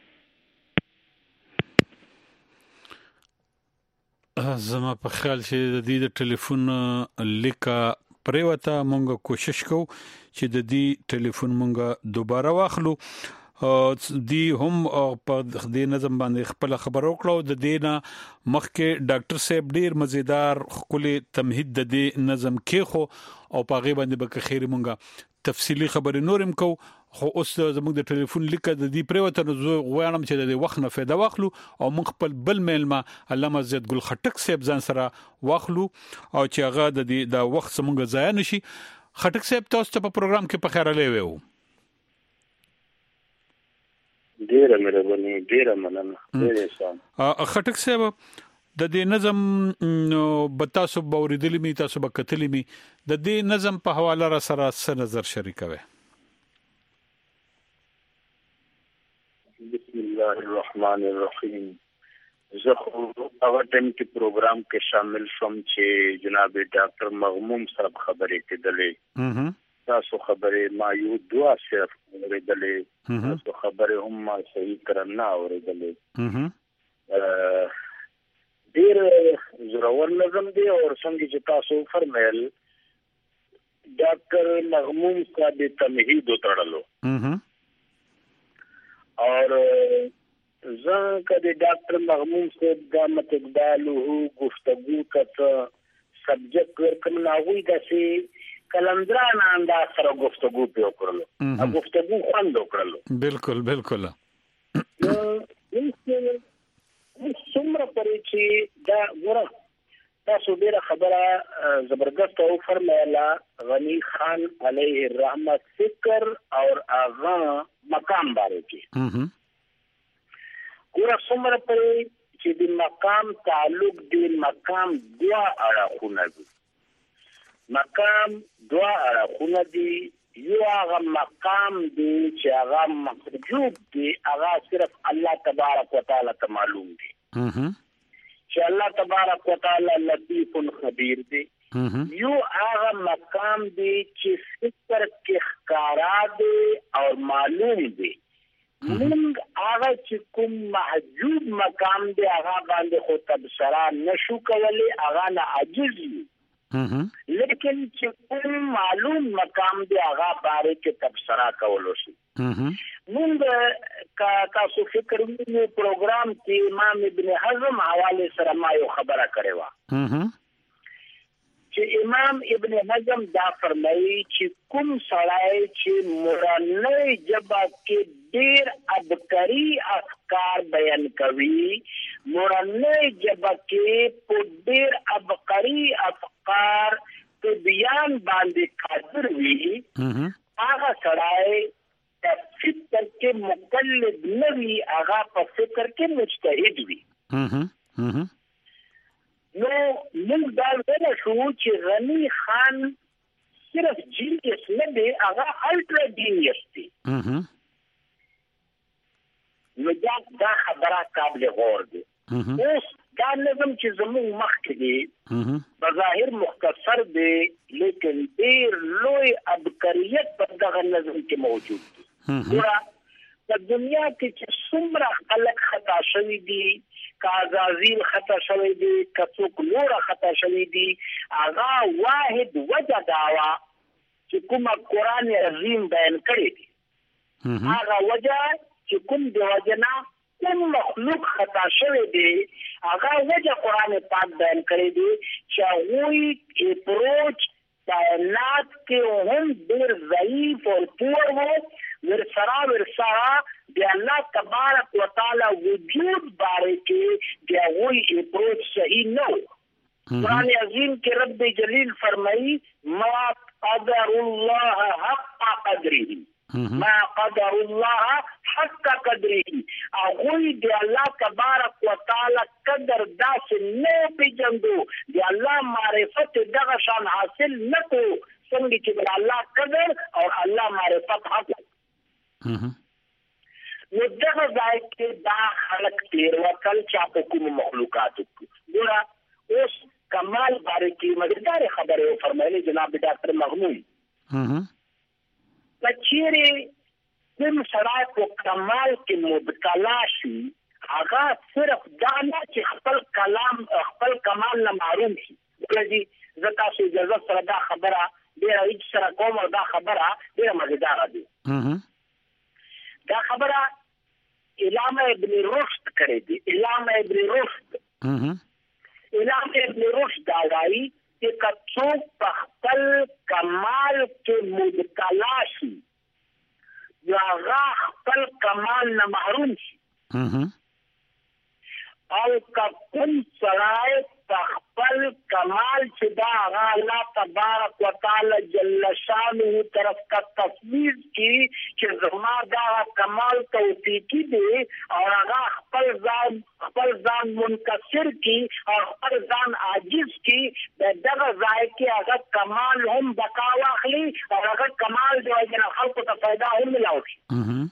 Speaker 2: زما په خیال چې د دې د ټلیفون لیکه پریوته مونږ کوشش کوو چې د دې ټلیفون مونږ دوباره واخلو دی هم په دې نظم باندې خپل خبرو کړو د دینه مخکې ډاکټر صاحب ډیر مزیدار خپل تمهید د دې نظم کې خو او په غي باندې به خیر مونږه تفصیلی خبرې نورم کو خو اوس زموږ د ټلیفون لیکه د دې پریوته نو غواړم چې د وخت نه فایده واخلو او موږ خپل بل میلمه علامه عزت ګل خټک صاحب ځان سره واخلو او چې هغه د دې د وخت څخه ضایع نشي خټک صاحب تاسو ته په پروګرام کې په خیر لې وو
Speaker 5: ډیره مهرباني ډیره مننه ډیره سلام
Speaker 2: خټک صاحب د دې نظم نو بتاسو باوریدلې می تاسو به کتلې می د دې نظم په حواله را سره څه نظر شریکوي
Speaker 5: بسم الله الرحمن الرحیم زه خو هغه ټیم کې پروګرام کې شامل شوم چې جناب ډاکټر مغموم صاحب خبرې کړلې تاسو خبرې ما یو دوا صرف اوریدلې تاسو خبرې هم ما صحیح کړم نه اوریدلې ډیر زړور نظم دی او څنګه چې تاسو فرمایل ډاکټر مغموم صاحب تمهید وتړلو اور زه کله ډاکټر مغموم صاحب د متقبله گفتگو کته سبجیکټ ورکم نه وای داسې کلندران انداز سره گفتگو په وکړلو ا گفتگو خوند وکړلو
Speaker 2: بالکل بالکل
Speaker 5: نو څومره پرې چې دا ګوره تاسو ډیره خبره زبردست او فرمایله غنی خان علیه الرحمه فکر اور اغا مقام باره کې ګوره څومره پرې چې د مقام تعلق دی مقام دوا اړخونه دي مقام دوا اړخونه دي یو هغه مقام دی چې هغه محجوب دی هغه صرف الله تبارک وتعالى ته معلوم دی چې الله تبارک وتعالى لطیف خبیر دی یو هغه مقام دی چې فکر کې ښکارا دی او معلوم دی موږ هغه چې کوم محجوب مقام دی هغه باندې خو تبصره نشو کولای هغه نه عاجز دی لیکن چې کوم معلوم مقام دی هغه باره کې تبصره کولو شي موږ کا تاسو فکر وینئ پروګرام کې امام ابن حزم حواله سره ما یو خبره کړې و چې امام ابن حزم دا فرمایي چې کوم سړی چې مورنۍ ژبه کې ډېر ابکري افکار بیان کوي، مورنۍ ژبه کې په ډېر ابکري افکار په بیان باندې قادر وي، هغه سړی په فکر کې مقلد نه وي، هغه په فکر کې مجتهد وي. نو موږ دا ویل شو چې غنی خان صرف جینیس نه دی، هغه الټرا جینیس دی. نو دا دا خبره قابل غور دی. اوس دا نظم چې زموږ مخکې دی بظاهر مختصر دی، لیکن ډېر لوی ابکریت په دغه نظم کې موجود دی. ګوره په دنیا کې چې څومره خلک خطا شوي دي، که عزازیل خطا شوی دی، که څوک نوره خطا شوی دی، هغه واحد وجه دا وه چې کومه قرآن عظیم بیان کړی دی، هغه وجه چې کوم د وجه نه کوم مخلوق خطا شوی دی، هغه وجه قرآن پاک بیان کړی دی چې هغوی اپروچ کائنات کې هم ډېر ضعیف او پور و، ورسره ورسره د الله تبارک وتعالی وجود باره کې د هغوی اپروچ صحیح نه و. قرآن عظیم کې رب جلیل فرمایي ما قدر الله حق قدره، ما قدر الله حق قدره، هغوی د الله تبارک وتعالی قدر داسې نه پېژندو، د الله معرفت دغه شان حاصل نه کړو څنګه چې د الله قدر او الله معرفت حاصل. نو دغه ځای کې دا خلک تېروتل چې په کومو مخلوقاتو کې. ګوره اوس کمال باره کې مزیدارې خبرې وفرمایلې جناب ډاکټر مغنون، که چیرې کوم سړی په کمال کې مبتلا شي، هغه صرف دا نه چې خپل کلام خپل کمال نه معروم شي. ګوره زه تاسو اجازه سره دا خبره ډېره هیڅ سره کوم، او دا خبره ډېره مزیداره دی. دا خبره علامه ابن رشد کړی دی. علامه ابن رشد علامه ابن رشد دا وایي چې که څوک په خپل کمال کې مبتلا شي، نو هغه خپل کمال نه محروم شي، او که کوم سړی په خپل کمال چې دا هغه الله تبارک وتعالی جل شانه طرف ته تصویر کړي چې زما دا کمال توفیقي دی، او هغه خپل ځان خپل ځان منکسر کړي او خپل ځان عاجز کړي، د دغه ځای کې هغه کمال هم بقا واخلي او هغه کمال د وجې نه خلکو ته پیدا هم ملاو شي.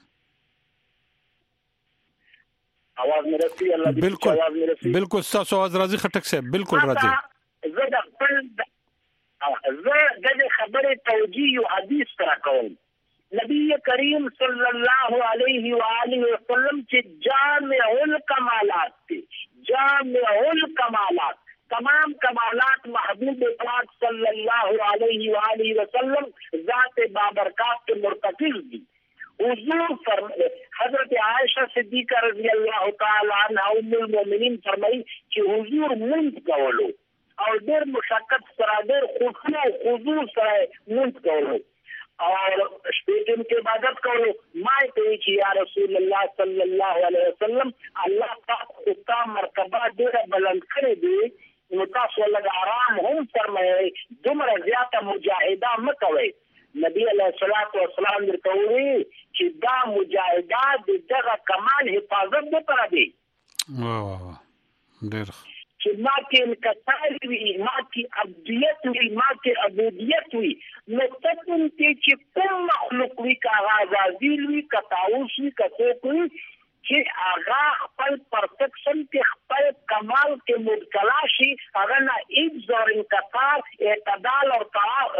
Speaker 5: आवाज में रखी अल्लाह दी आवाज में रखी
Speaker 2: बिल्कुल सासो आवाज राजी खटक से बिल्कुल राजी.
Speaker 5: زه د خپل زه د خبرې توجیه او حدیث سره کوم. نبی کریم صلی الله علیه و آله وسلم چې جامع الکمالات دي، جامع الکمالات، تمام کمالات محبوب پاک صلی الله علیه و آله وسلم ذات بابرکات کے مرتکز دي. حضور فرمائے حضرت عائشہ صدیقہ رضی اللہ تعالی عنہ ام المؤمنین فرمائی چې حضور منځ کولو او ډېر مشقت سره ډېر خشوع او خضوع سره منځ کولو او شپې کې عبادت کولو. ما ته چې یا رسول الله صلی الله علیه وسلم الله پاک خدا مرتبه ډېر بلند کړی دی، نو تاسو لږ آرام هم فرمایي، دومره زیاته مجاهده مه کوئ. نبی علیہ الصلوۃ والسلام ورته وی چې دا مجاهدات دغه کمال حفاظت نه پر دی.
Speaker 2: واه واه ډېر
Speaker 5: چې ما کې انکسار وي، ما کې عبدیت وي، ما کې عبودیت وي، نو تاسو چې کوم مخلوق وي، که غازیل وي، که طاووس وي، که څوک وي، چې هغه خپل پرفیکشن کې خپل کمال کې مبتلا شي، هغه نه هیڅ ډول انکسار، اعتدال او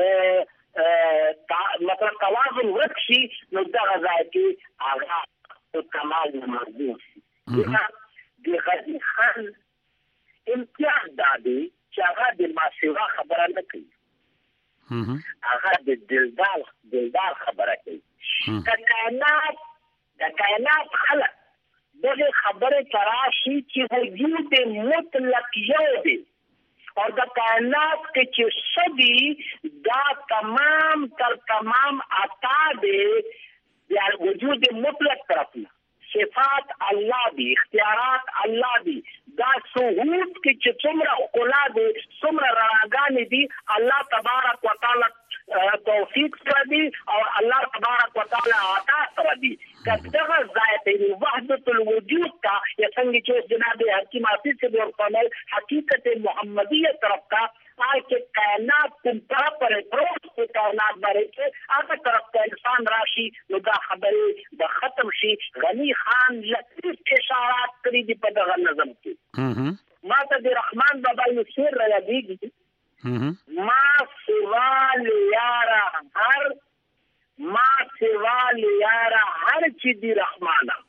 Speaker 5: مطلب توازن ورکشي، نو دغه ځای کې هغه کمال نه محبوب شي. د غني خان امتیاز دا دی چې هغه د ماسوا خبره نه کوي، هغه د دلدار دلدار خبره کوي. د کائنات د کائنات خلق دغه خبره تراشي چې وجود مطلق یو دی، اور د کائنات کې چې سدي دا تمام تر تمام عطا دی یا وجود مطلق طرف نه صفات الله دی اختیارات الله دی دا شهود کې چې څومره خلا دی څومره راګانې دي الله تبارک وتعالى توفیق سره دی او الله تبارک وتعالى عطا سره دی کله ذات وحدت الوجود کا یا څنګه چې جناب حکیم حافظ سے ورپنل حقیقت محمدیه طرف کا آج کے کائنات کن طرف پر پروس کے کائنات بارے کے آگے طرف کا انسان راشی لگا خبری دا ختم شی غنی خان لطیف اشارات کری دی پدغ نظم کی ماتا دی رحمان بابا یہ سیر ریا دیگی ما سوا لیارا ہر ما سوا لیارا ہر چی دی رحمانا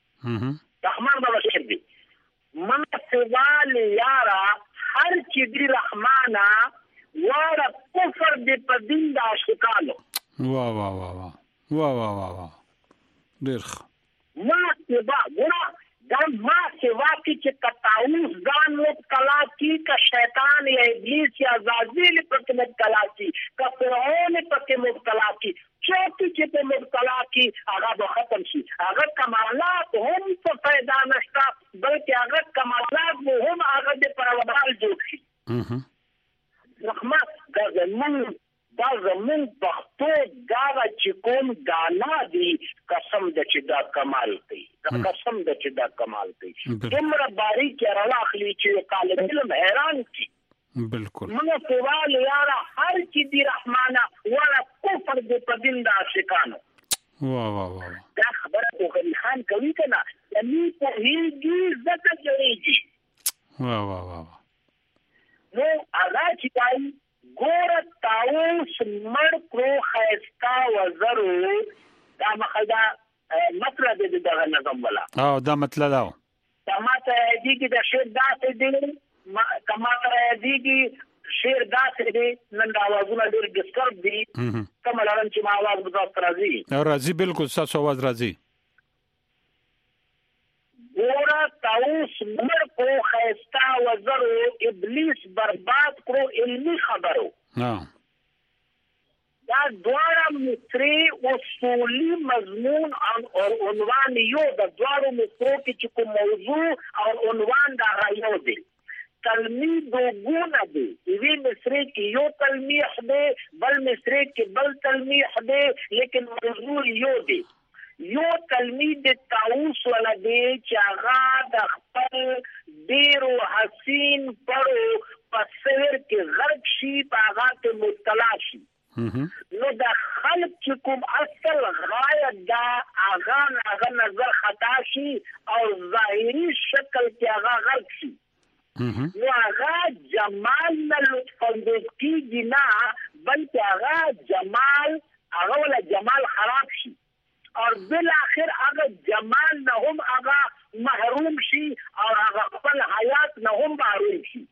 Speaker 5: رحمان بابا شیر دی ما سوا لیارا هر چې دی رحمانا واره کفر دی په دین د عاشقانو
Speaker 2: وا وا وا وا وا وا وا وا ډېر
Speaker 5: ما سوا ګوره دا ما سوا کې چې تطاوس ځان مبتلا کی کا شیطان یا ابلیس یا عزازیل پکې مبتلا کی کا فرعون پکې مبتلا کی چوکی چې په مبتلا کی هغه به ختم شي هغه کمالات هم څه پیدا نشته بلکې هغه کمالات به هم هغه د پرودال جوړ شي رحمت دا زمون دا زمون پښتو دا چې کوم دانا دی قسم د چې دا کمال دی قسم د چې دا کمال دی کومره باریک راو اخلي چې طالب علم حیران کی
Speaker 2: بالکل
Speaker 5: موږ سوال یاره هر چې دی رحمانه ولا کفر د پدین د عاشقانو
Speaker 2: وا وا وا
Speaker 5: دا خبره د غنی خان کوي کنه یعنی په هیڅ زکه جوړیږي
Speaker 2: وا وا وا
Speaker 5: نو هغه چې دای ګور تاوس مړ کرو خیستا وزرو دا مخدا مطلب دې دغه نظم ولا
Speaker 2: او دا مطلب دا
Speaker 5: کماته دې کې د شعر داسې دي کماته دې کې شعر داسې دي نن دا आवाजونه ډېر ډسټرب دي کوم لرم چې ما आवाज بزاست راځي
Speaker 2: او راځي بالکل تاسو आवाज راځي
Speaker 5: ګور تاوس مړ کرو خیستا وزرو ابلیس برباد کرو علمی خبرو
Speaker 2: ها
Speaker 5: دا دوارا مصری اصولی مضمون اور عنوان یو دا دوارا مصرو کی چکو موضوع اور عنوان دا غیو دے تلمیح دو گونا دے ایوی مصری کی یو تلمیح دے بل مصری کی بل تلمیح دے لیکن موضوع یو دے یو تلمیح دے تاؤس والا دے چاگا دا خپل دیرو حسین پڑو پسور کے غرق شی پاگا کے مبتلا شی نو دا خلق چې کوم اصل غایت دا آغا آغا نظر خطا شي او ظاهری شکل کې آغا غلط شي نو آغا جمال نه لطف اندوز کیږي نه بلکې آغا جمال آغا والا جمال خراب شي اور بالاخر آغا جمال نه هم آغا محروم شي اور آغا خپل حیات نه هم محروم شي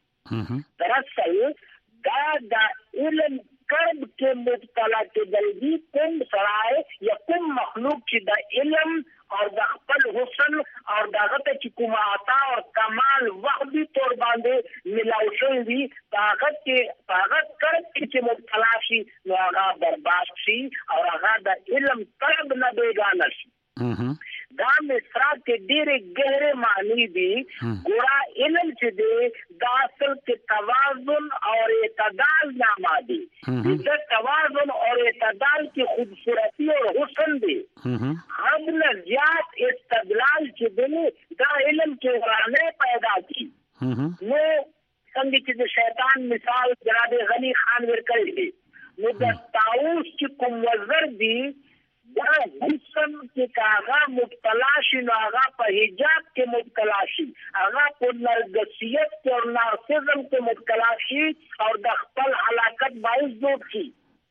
Speaker 5: دراصل دا دا علم کرب کے مبتلا کے جلدی کم سرائے یا کم مخلوق کی دا علم اور دا خپل حسن اور دا غطہ کی کم آتا اور کمال وحدی طور باندے ملاوشن بھی طاقت کے طاقت کرب کی مبتلا شی نو آغا برباد شی اور آغا دا علم کرب نہ بیگانا شی دا مصرا کے ډېرې گہرے معنی دی ګورا علم چې دی دا اصل کے توازن اور اعتدال نامہ دی دا توازن اور اعتدال کی خوبصورتی اور حسن دی حد نہ زیاد استدلال چې دی دا علم کے ورانه پیدا کی نو څنګه چې شیطان مثال جناب غنی خان ورکړی دی نو دا تاؤس کی کوم وزر دی دا حسن کے کاغا مبتلا شی نو آغا پا حجاب کے مبتلا شی آغا پا نرگسیت کے اور نارسزم کے مبتلا شی اور دا خپل حلاکت باعث دوت کی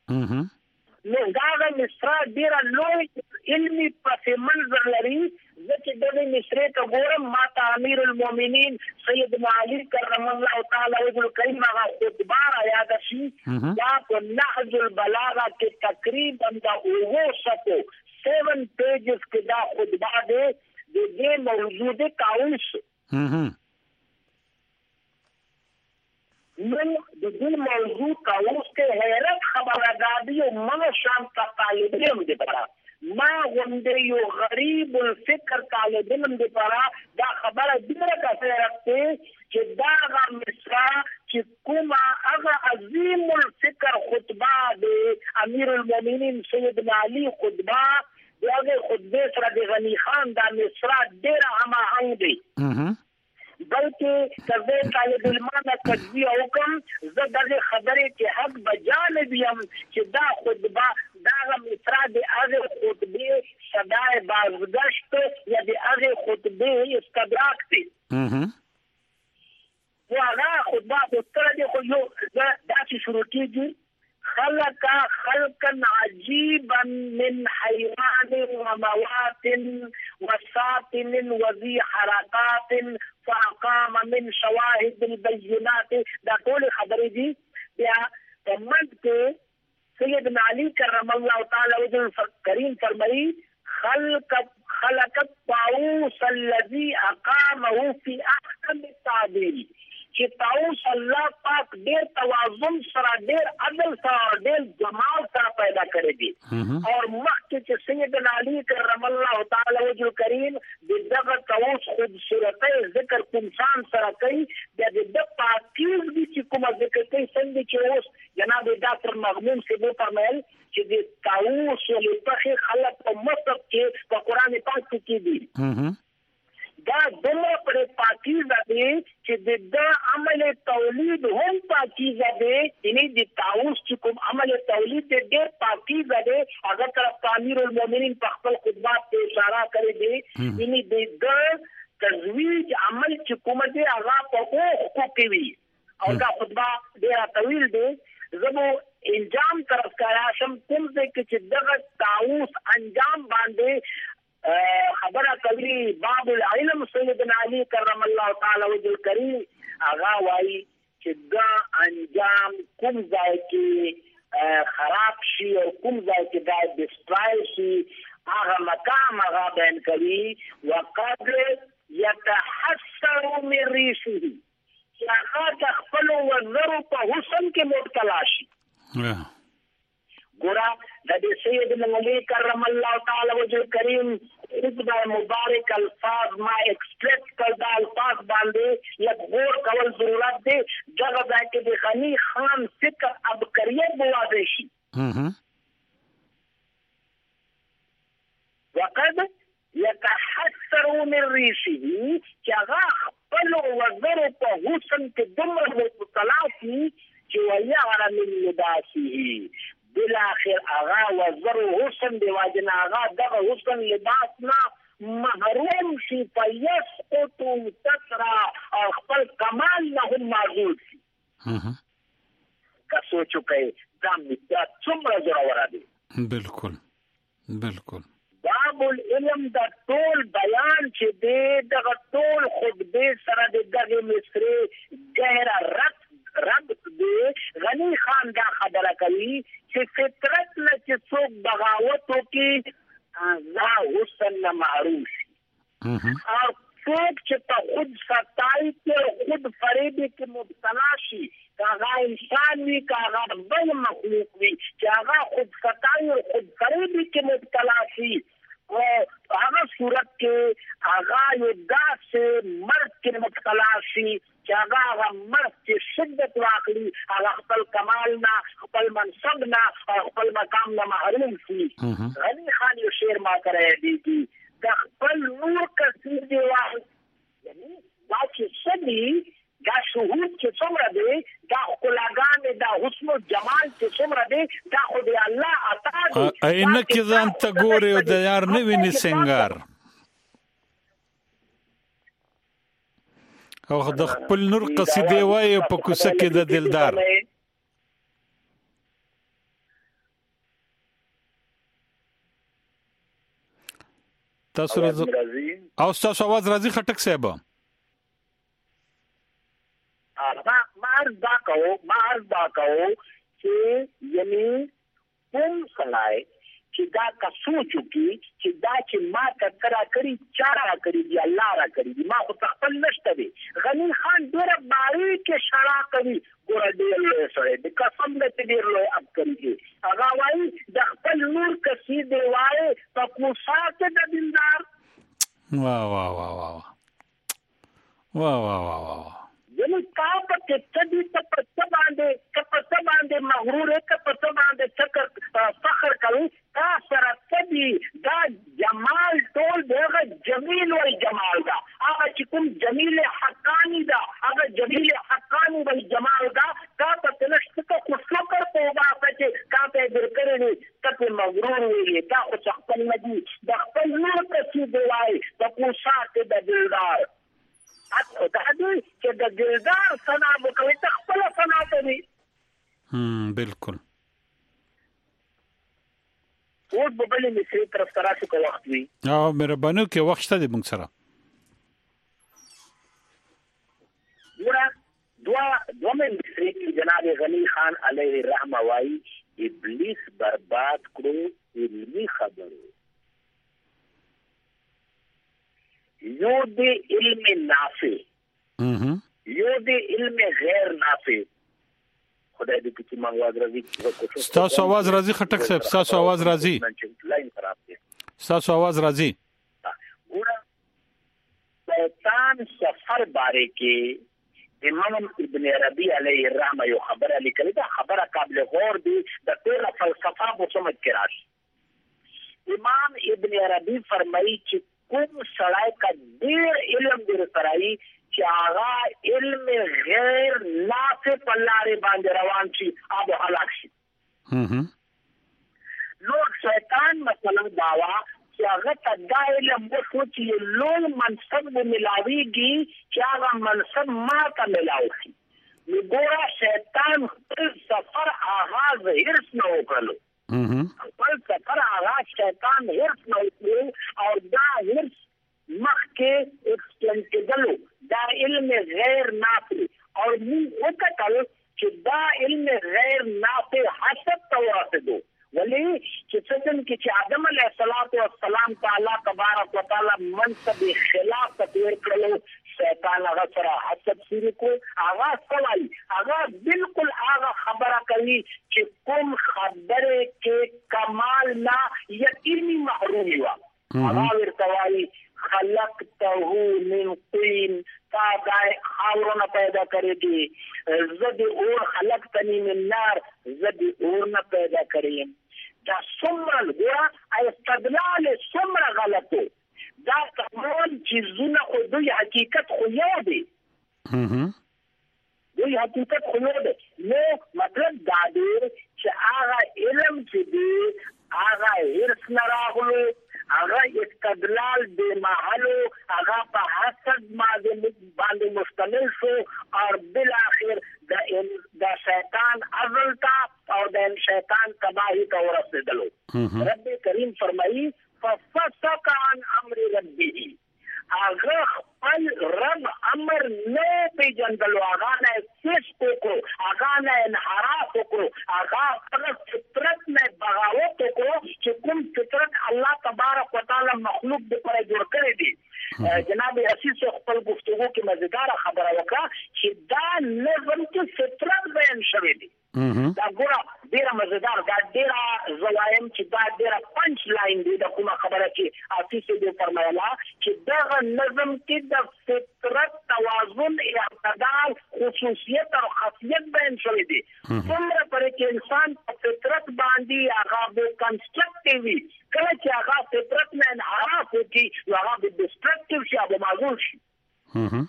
Speaker 5: نو داغا مصرا دیرا لوی علمی پس منظر لری ذکر دوی مصرے کا گورم ماتا امیر المومنین سیدنا علی کرم اللہ تعالی وجل کریم آغا خودبار آیادا شی یا کو نحج البلاغہ کے تقریب اندہ اوہو سکو سیون پیجز کے دا خودبار دے دے دے موجود تاؤس من د دې موضوع تاسو ته حیرت خبره ده یو ما شام طالب علم دی پرا ما غونډه یو غریب الفکر طالب علم دی پرا دا خبره ډیره کافي راځي چې دا غو مصرا چې کومه هغه عظیم الفکر خطبه دی امیر المؤمنین سیدنا علی خطبه دغه خطبه سره د غنی خان دا مصرا ډیره هماهنګ دی بلکې کله طالب علمانه تجزیه وکم زه دغه خبره چې حق بجانب یم چې دا خطبه دا مصرا د هغه خطبه صدای بازگشت یا د هغه خطبه استدراک دی هغه خطبه په تر دې خو یو دا چې شروع کیږي خلق خلقا عجيبا من حيوان وموات وساطن وذي حركات فأقام من شواهد البينات دا ټول خبرې دي بیا پمند کې سیدنا علی کرم الله تعالی وجهه کریم فرمایي خلق خلق الطاووس الذي أقامه في أحكم التعبير چې تاسو الله پاک ډېر توازن سره ډېر عدل سره ډېر جمال سره پیدا کړی دي او مخکې چې سیدنا علی کرم الله تعالی وجهه کریم دغه تاسو خوبصورتۍ ذکر کوم شان سره کوي د دې پاکیز دي چې کومه ذکر کوي څنګه چې اوس جناب ډاکټر مغموم صاحب فرمایل چې د تاسو لپاره خلق په مصحف کې په قران پاک کې دي دا دمه پر پاکیزه دی چې د عمل تولید هم پاکیزه دی یعنی د تاوس چې کوم عمل تولید دی ډېر پاکیزه دی هغه طرف امیر المؤمنین په خپل خطبات ته اشاره کړې دي یعنی د تزویج عمل چې کوم دی هغه په اوخ کوي او دا خطبه ډېر طویل دی زمو انجام طرف کاراشم کوم ځکه چې دغه تاوس انجام باندې خبره کوي باب العلم سیدنا علی کرم الله تعالی وجه کریم هغه وایي چې دا انجام کوم ځای کې خراب شي او کوم ځای کې دا ډسټرای شي هغه مقام هغه بیان کوي وقد يتحسر من ريشه چې هغه خپل وزر په حسن کې مبتلا شي ګورا د دې سیدنا علی کرم الله تعالی وجه کریم خطبه مبارک الفاظ ما ایکسپریس کړه الفاظ باندې یک غور کول ضرورت دی دغه ځای کې د غنی خان فکر عبقریت بواده شي وقد يتحسر من ريشه چې هغه خپل وزر په حسن کې دومره مبتلا شي چې ويعر من لباسه بالاخر اغا وزر حسن دی واجنا اغا دغه حسن لباسنا محروم شي فيسقط تسرا او خپل کمال له معذور شي که سوچو کوي دا دا څومره ضرورت دی
Speaker 2: بالکل بالکل
Speaker 5: باب العلم دا ټول بیان چې دی دغه ټول خطبه سره دغه مصری گہرا رت رب دې غنی خان دا خبره کوي چې فطرت نه چې څوک بغاوت وکي لا حسن نه معروف او څوک چې په خود ستای کې خود فریب کې مبتلا شي هغه انسان وي هغه بل مخلوق وي چې هغه خود ستای او خود فریب کې مبتلا شي او هغه صورت کې هغه یو داسې مرګ کې مبتلا شي چې هغه مرګ چې شدت واخلي هغه خپل کمال نه خپل منصب نه او خپل مقام نه محروم شي غنی خان یو شعر ما کړی دی چې د خپل نور کثیر دی واحد یعنی دا چې سدي دا شهود چې څومره دی دا خلاګان دا حسن او جمال چې څومره دی دا خو دی الله عطا دی
Speaker 2: اینه کې ځان ته ګوري او د یار نه ویني سنگار او د خپل نور قصیدې وایي په کوڅه کې د دلدار تاسو راځي او تاسو आवाज راځي خټک صاحب
Speaker 5: ما مارز دا کو مارز دا کو چې یعنی کوم سلای چې دا کا سوچو کې چې دا چې ما تکرا کړی چارا کړی دی الله را کړی دی ما خو خپل نشته دی غنی خان ډېر باری کې شړا کوي ګور ډېر له سره د قسم دې ډېر له اب کوي هغه وایي د خپل نور کسي دی وایي په کوڅه کې د دیندار
Speaker 2: واه واه واه واه واه واه واه واه
Speaker 5: یعنی کاپ کې تدې ته په څه باندې په څه باندې مغرور کې په څه باندې فکر فخر کوي کا سره تدې دا جمال ټول دغه جمیل او جمال دا هغه چې کوم جمیل حقانی دا هغه جمیل حقانی او جمال دا کا په تلشت کو فکر په واسطه چې کا په درکړې ته مغرور وي دا خو خپل مدي د خپل نور څه دی وای د کوڅه د دلدار اته دا دې چې د دلدار سنا وکړي ته خپل سنا کوي
Speaker 2: هم بالکل
Speaker 5: او په بلې مصری طرف تراسو کو وخت وي
Speaker 2: او مهرباني کې وخت شته د موږ سره
Speaker 5: ورا دوا دوا مصری کې جناب غنی خان علیه الرحمه وايي ابلیس برباد کړو علمي خبرو یو د علم نافع
Speaker 2: اها
Speaker 5: یو د علم غیر نافع خدای دې چې ما आवाज راځي
Speaker 2: تاسو आवाज راځي خټک صاحب تاسو आवाज راځي
Speaker 5: لاین خراب دي
Speaker 2: تاسو आवाज راځي
Speaker 5: ګوره شیطان سفر باره کې امام ابن عربی علیه الرحمه یو خبره لیکلې ده خبره قابل غور دي د ټول فلسفه په سمج کې راشي امام ابن عربی فرمایي چې کوم سړی کا ډیر علم در سره چې هغه علم غیر نافع په لارې باندې روان شي او هلاک شي
Speaker 2: هم
Speaker 5: نو شیطان مثلا داوا چې هغه تدا علم وکړي چې لوی منصب ملاويږي چې هغه منصب ما ته ملاوي نو ګوره شیطان خپل سفر آغاز هرڅ نه وکړو
Speaker 2: هم
Speaker 5: خپل سفر آغاز شیطان هرڅ نه وکړو او دا هرڅ مخکې ایکسپلین کېدلو دا علم غیر نافع او موږ وکړل چې دا علم غیر نافع حسب تواسدو ولی چې څنګه چې آدم علیه السلام تعالی تبارک وتعالى منصب خلافت ورکړلو شیطان هغه سره حسب شروع کو هغه سوال هغه بالکل هغه خبره کوي چې کوم خبره کې کمال نه یقیني محرومي وا هغه ورتوالي خلقته من طين تا دای خاورونه پیدا کړی دي زدي اور خلقتني من نار زدي اور نه پیدا کړی دا څومره ګوره استدلال څومره غلطو دا ټول چیزونه خو دوی حقیقت خو یو دي
Speaker 2: هم
Speaker 5: دوی حقیقت خو یو دي نو مطلب دا دی چې هغه علم چې دی هغه هرڅ نه راغلو هغه استدلال د محلو هغه په حسد باندې مشتمل شو او بل اخر د د شیطان ازلتا او د شیطان تباہی ته ورسېدلو رب کریم فرمایي ففسق عن امر ربه هغه خپل رب امر نه پیژندلو هغه نه سیس کو هغه نه انحراف کو هغه خپل فطرت نه بغاوت کو چې کوم فطرت الله تبارک وتعالى مخلوق د پر جوړ کړی دی جناب اسیس خپل گفتگو کې مزیدار خبره وکړه چې دا نظم کې فطرت بیان شوی دی دا ګوره ډیره مزیدار دا ډیره زوایم چې دا ډیره پنچ لاین دی د کومه خبره چې اسیس دې فرمایلا چې دا نظم کې د فطرت توازن اعتدال خصوصیت او خاصیت بیان شوی دی څومره پر کې انسان په فطرت باندې هغه به کنسټرکټیو وي کله چې هغه فطرت نه انحراف وکړي نو هغه به ډسټرکټیو شي او معذور شي
Speaker 2: هم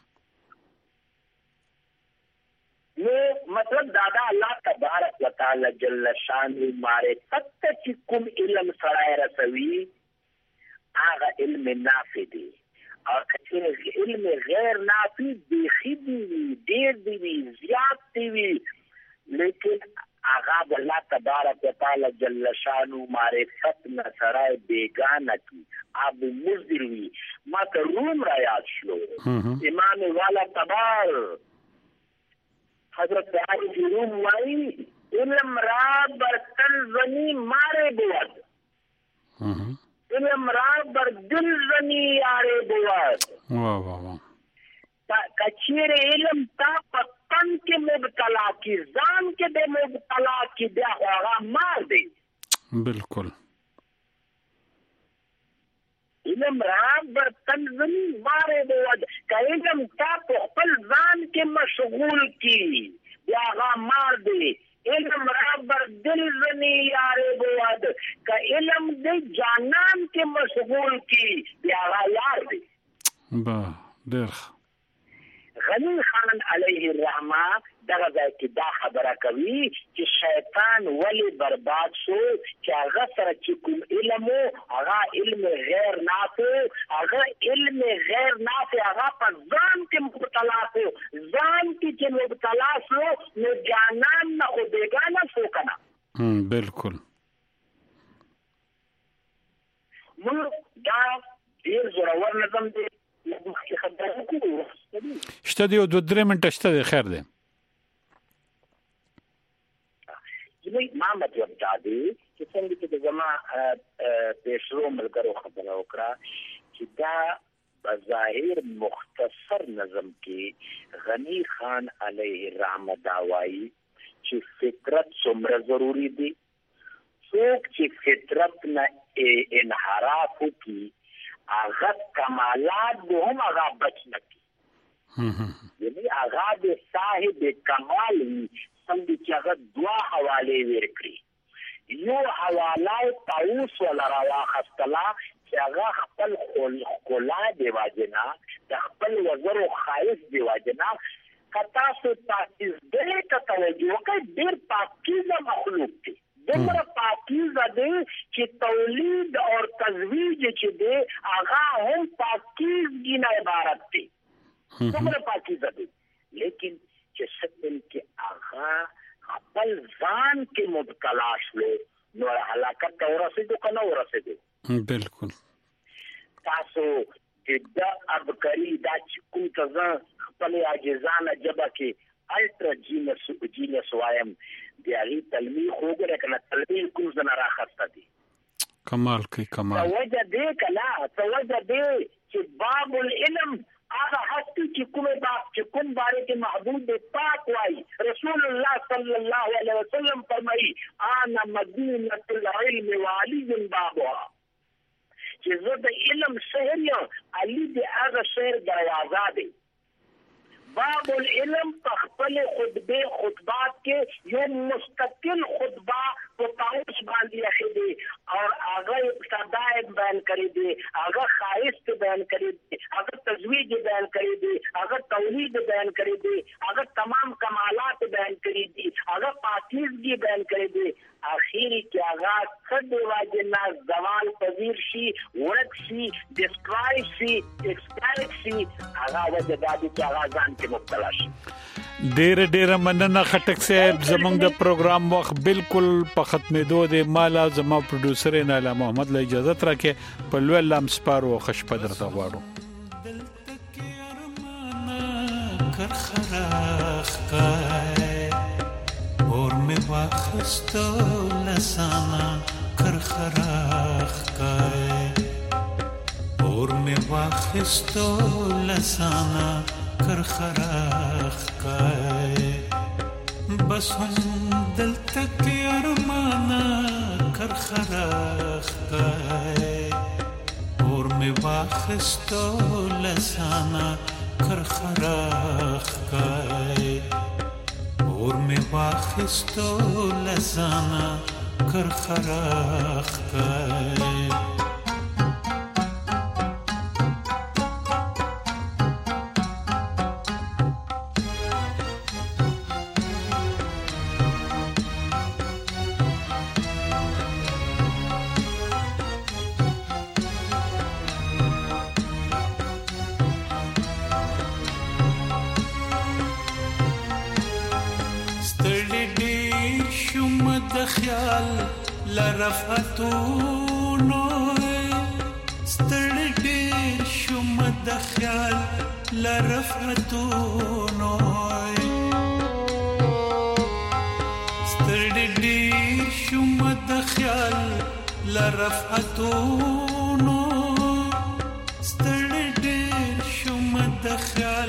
Speaker 5: نو مطلب دادا الله تبارک وتعالى جل شانه معرفت چې کوم علم سره رسوي هغه علم نافع دی او چې علم غیر نافع دی خدي ډیر دی زیات دی لیکن هغه الله تبارک وتعالى جل شانه معرفت نه سره بیگانه کی اب مزدوی ما ته روم را یاد شلو امام والا تبار حضرت علی روم وائی علم را برتن زنی مارے بود علم را بر دل زنی یاره بود.
Speaker 2: واہ واہ واہ.
Speaker 5: کچیر علم تا پتن کے مبتلا کی زان کے دے مبتلا کی دے خواہ مار دے.
Speaker 2: بالکل.
Speaker 5: علم را بر تن زنی مارے بود کہ علم تا پخپل زان کے مشغول کی دے آغا مار دے. علم را بر دل زنی یارے بود کہ علم دے جانان کے مشغول کی دے آغا یار دے.
Speaker 2: با دیر
Speaker 5: غنی خان علیہ الرحمہ دغه ځای کې دا خبره کوي چې شیطان ولی برباد شو چې هغه سره چې کوم علم هغه علم غیر نافع هغه علم غیر نافع هغه په ځان کې مبتلا شو ځان کې چې مبتلا شو نو جانان نه خو بیگانه شو کنه.
Speaker 2: بالکل.
Speaker 5: موږ دا ډیر زورور نظم دی
Speaker 2: شته دی او دو درې منټه شته دی. خیر دی.
Speaker 5: ما مطلب دا دی چې څنګه چې زما پیشرو ملګرو خبره وکړه چې دا بظاهر مختصر نظم کې غنی خان علیه الرحمه دا وایي چې فطرت څومره ضروری دی. څوک چې فطرت نه انحراف وکړي هغه کمالات به هم هغه بچ نه کړي. یعنی هغه د صاحب کمال وي څنګه چې هغه دوه حوالې ورکړي. یو حواله طاووس ولا راواخستله چې هغه خپل ښکلا د واجنا د خپل وزر او خایس د واجنا کتا سو پاکیزګۍ ته توجه کوي. ډېر پاکیزه مخلوق دی. دومره پاکیزه دی چې تولید او تزویج چې دی هغه هم پاکیزګي نه عبارت دی. دومره پاکیزه دی لیکن چې سپن کې هغه خپل ځان کې مبتلا شو نو هلاکت ته ورسېدو که نه ورسېدو.
Speaker 2: بالکل.
Speaker 5: تاسو د دا ابکري دا چې کوم ته زه خپل عاجزانه ژبه کې الټرا جینس جینس وایم د هغې تلمیح وګوره که نه تلمیح کوم ځای نه راخسته دي.
Speaker 2: کمال کوي کمال.
Speaker 5: څه وجه دی که نه څه وجه دی چې باب العلم هغه هستی چې کومې باب چې کوم بارے کې محبوب پاک وایي رسول الله صلی الله علیه وسلم فرمایي انا مدینة العلم وعلی بابها چې زه د علم شهر یم علي د هغه شهر دروازه دی. باب العلم په خپل خطبه خطبات کې یو مستقل خطبه په تاوش باندې اخی دی او هغه ابتداء بیان کړی دی هغه خایست بیان کړی دی هغه تزویج بیان کړی دی هغه توحید بیان کړی دی هغه تمام کمالات بیان کړی دي هغه پاکیزګي بیان کړی دی. اخیری کې هغه څه دی واجب نه زوال پذیر شي ورک شي ډسټرای شي ایکسپایرډ شي هغه وجه دا دی چې هغه ځان کې مبتلا شي.
Speaker 2: ډېر ډېر مننه خټک صاحب. زمونږ د پروګرام وخت بالکل په ختمېدو دی. مالا زما پروډوسر نالا محمد له اجازه راکې په لوی لام سپارو خوش پدر ته غواړو.
Speaker 1: کر خراخ کای اور می واخستو لسانا کر خراخ کای اور می واخستو لسانا کر خراخ کای بس هم دل تک ارمانا کر خراخ کای اور می واخستو لسانا کر خراخ کای اور می واخستو لسانا کر خراخ کای خیال لرفتونو ستړي ډېر شوم د خیال لرفتونو ستړي ډېر شوم د خیال لرفعتونو ستړي ډېر شوم د خیال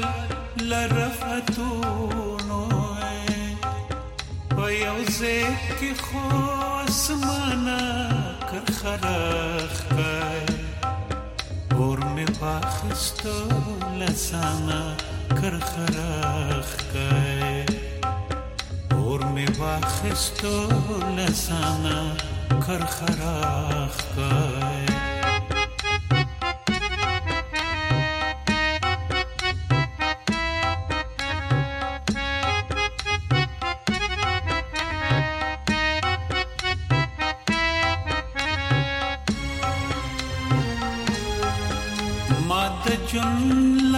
Speaker 1: لرفعتونو په یو ځای کې خو اسمانه کرخرخ کای اور می باخستو لسانا کرخرخ کای اور می باخستو لسانا کرخرخ کای جن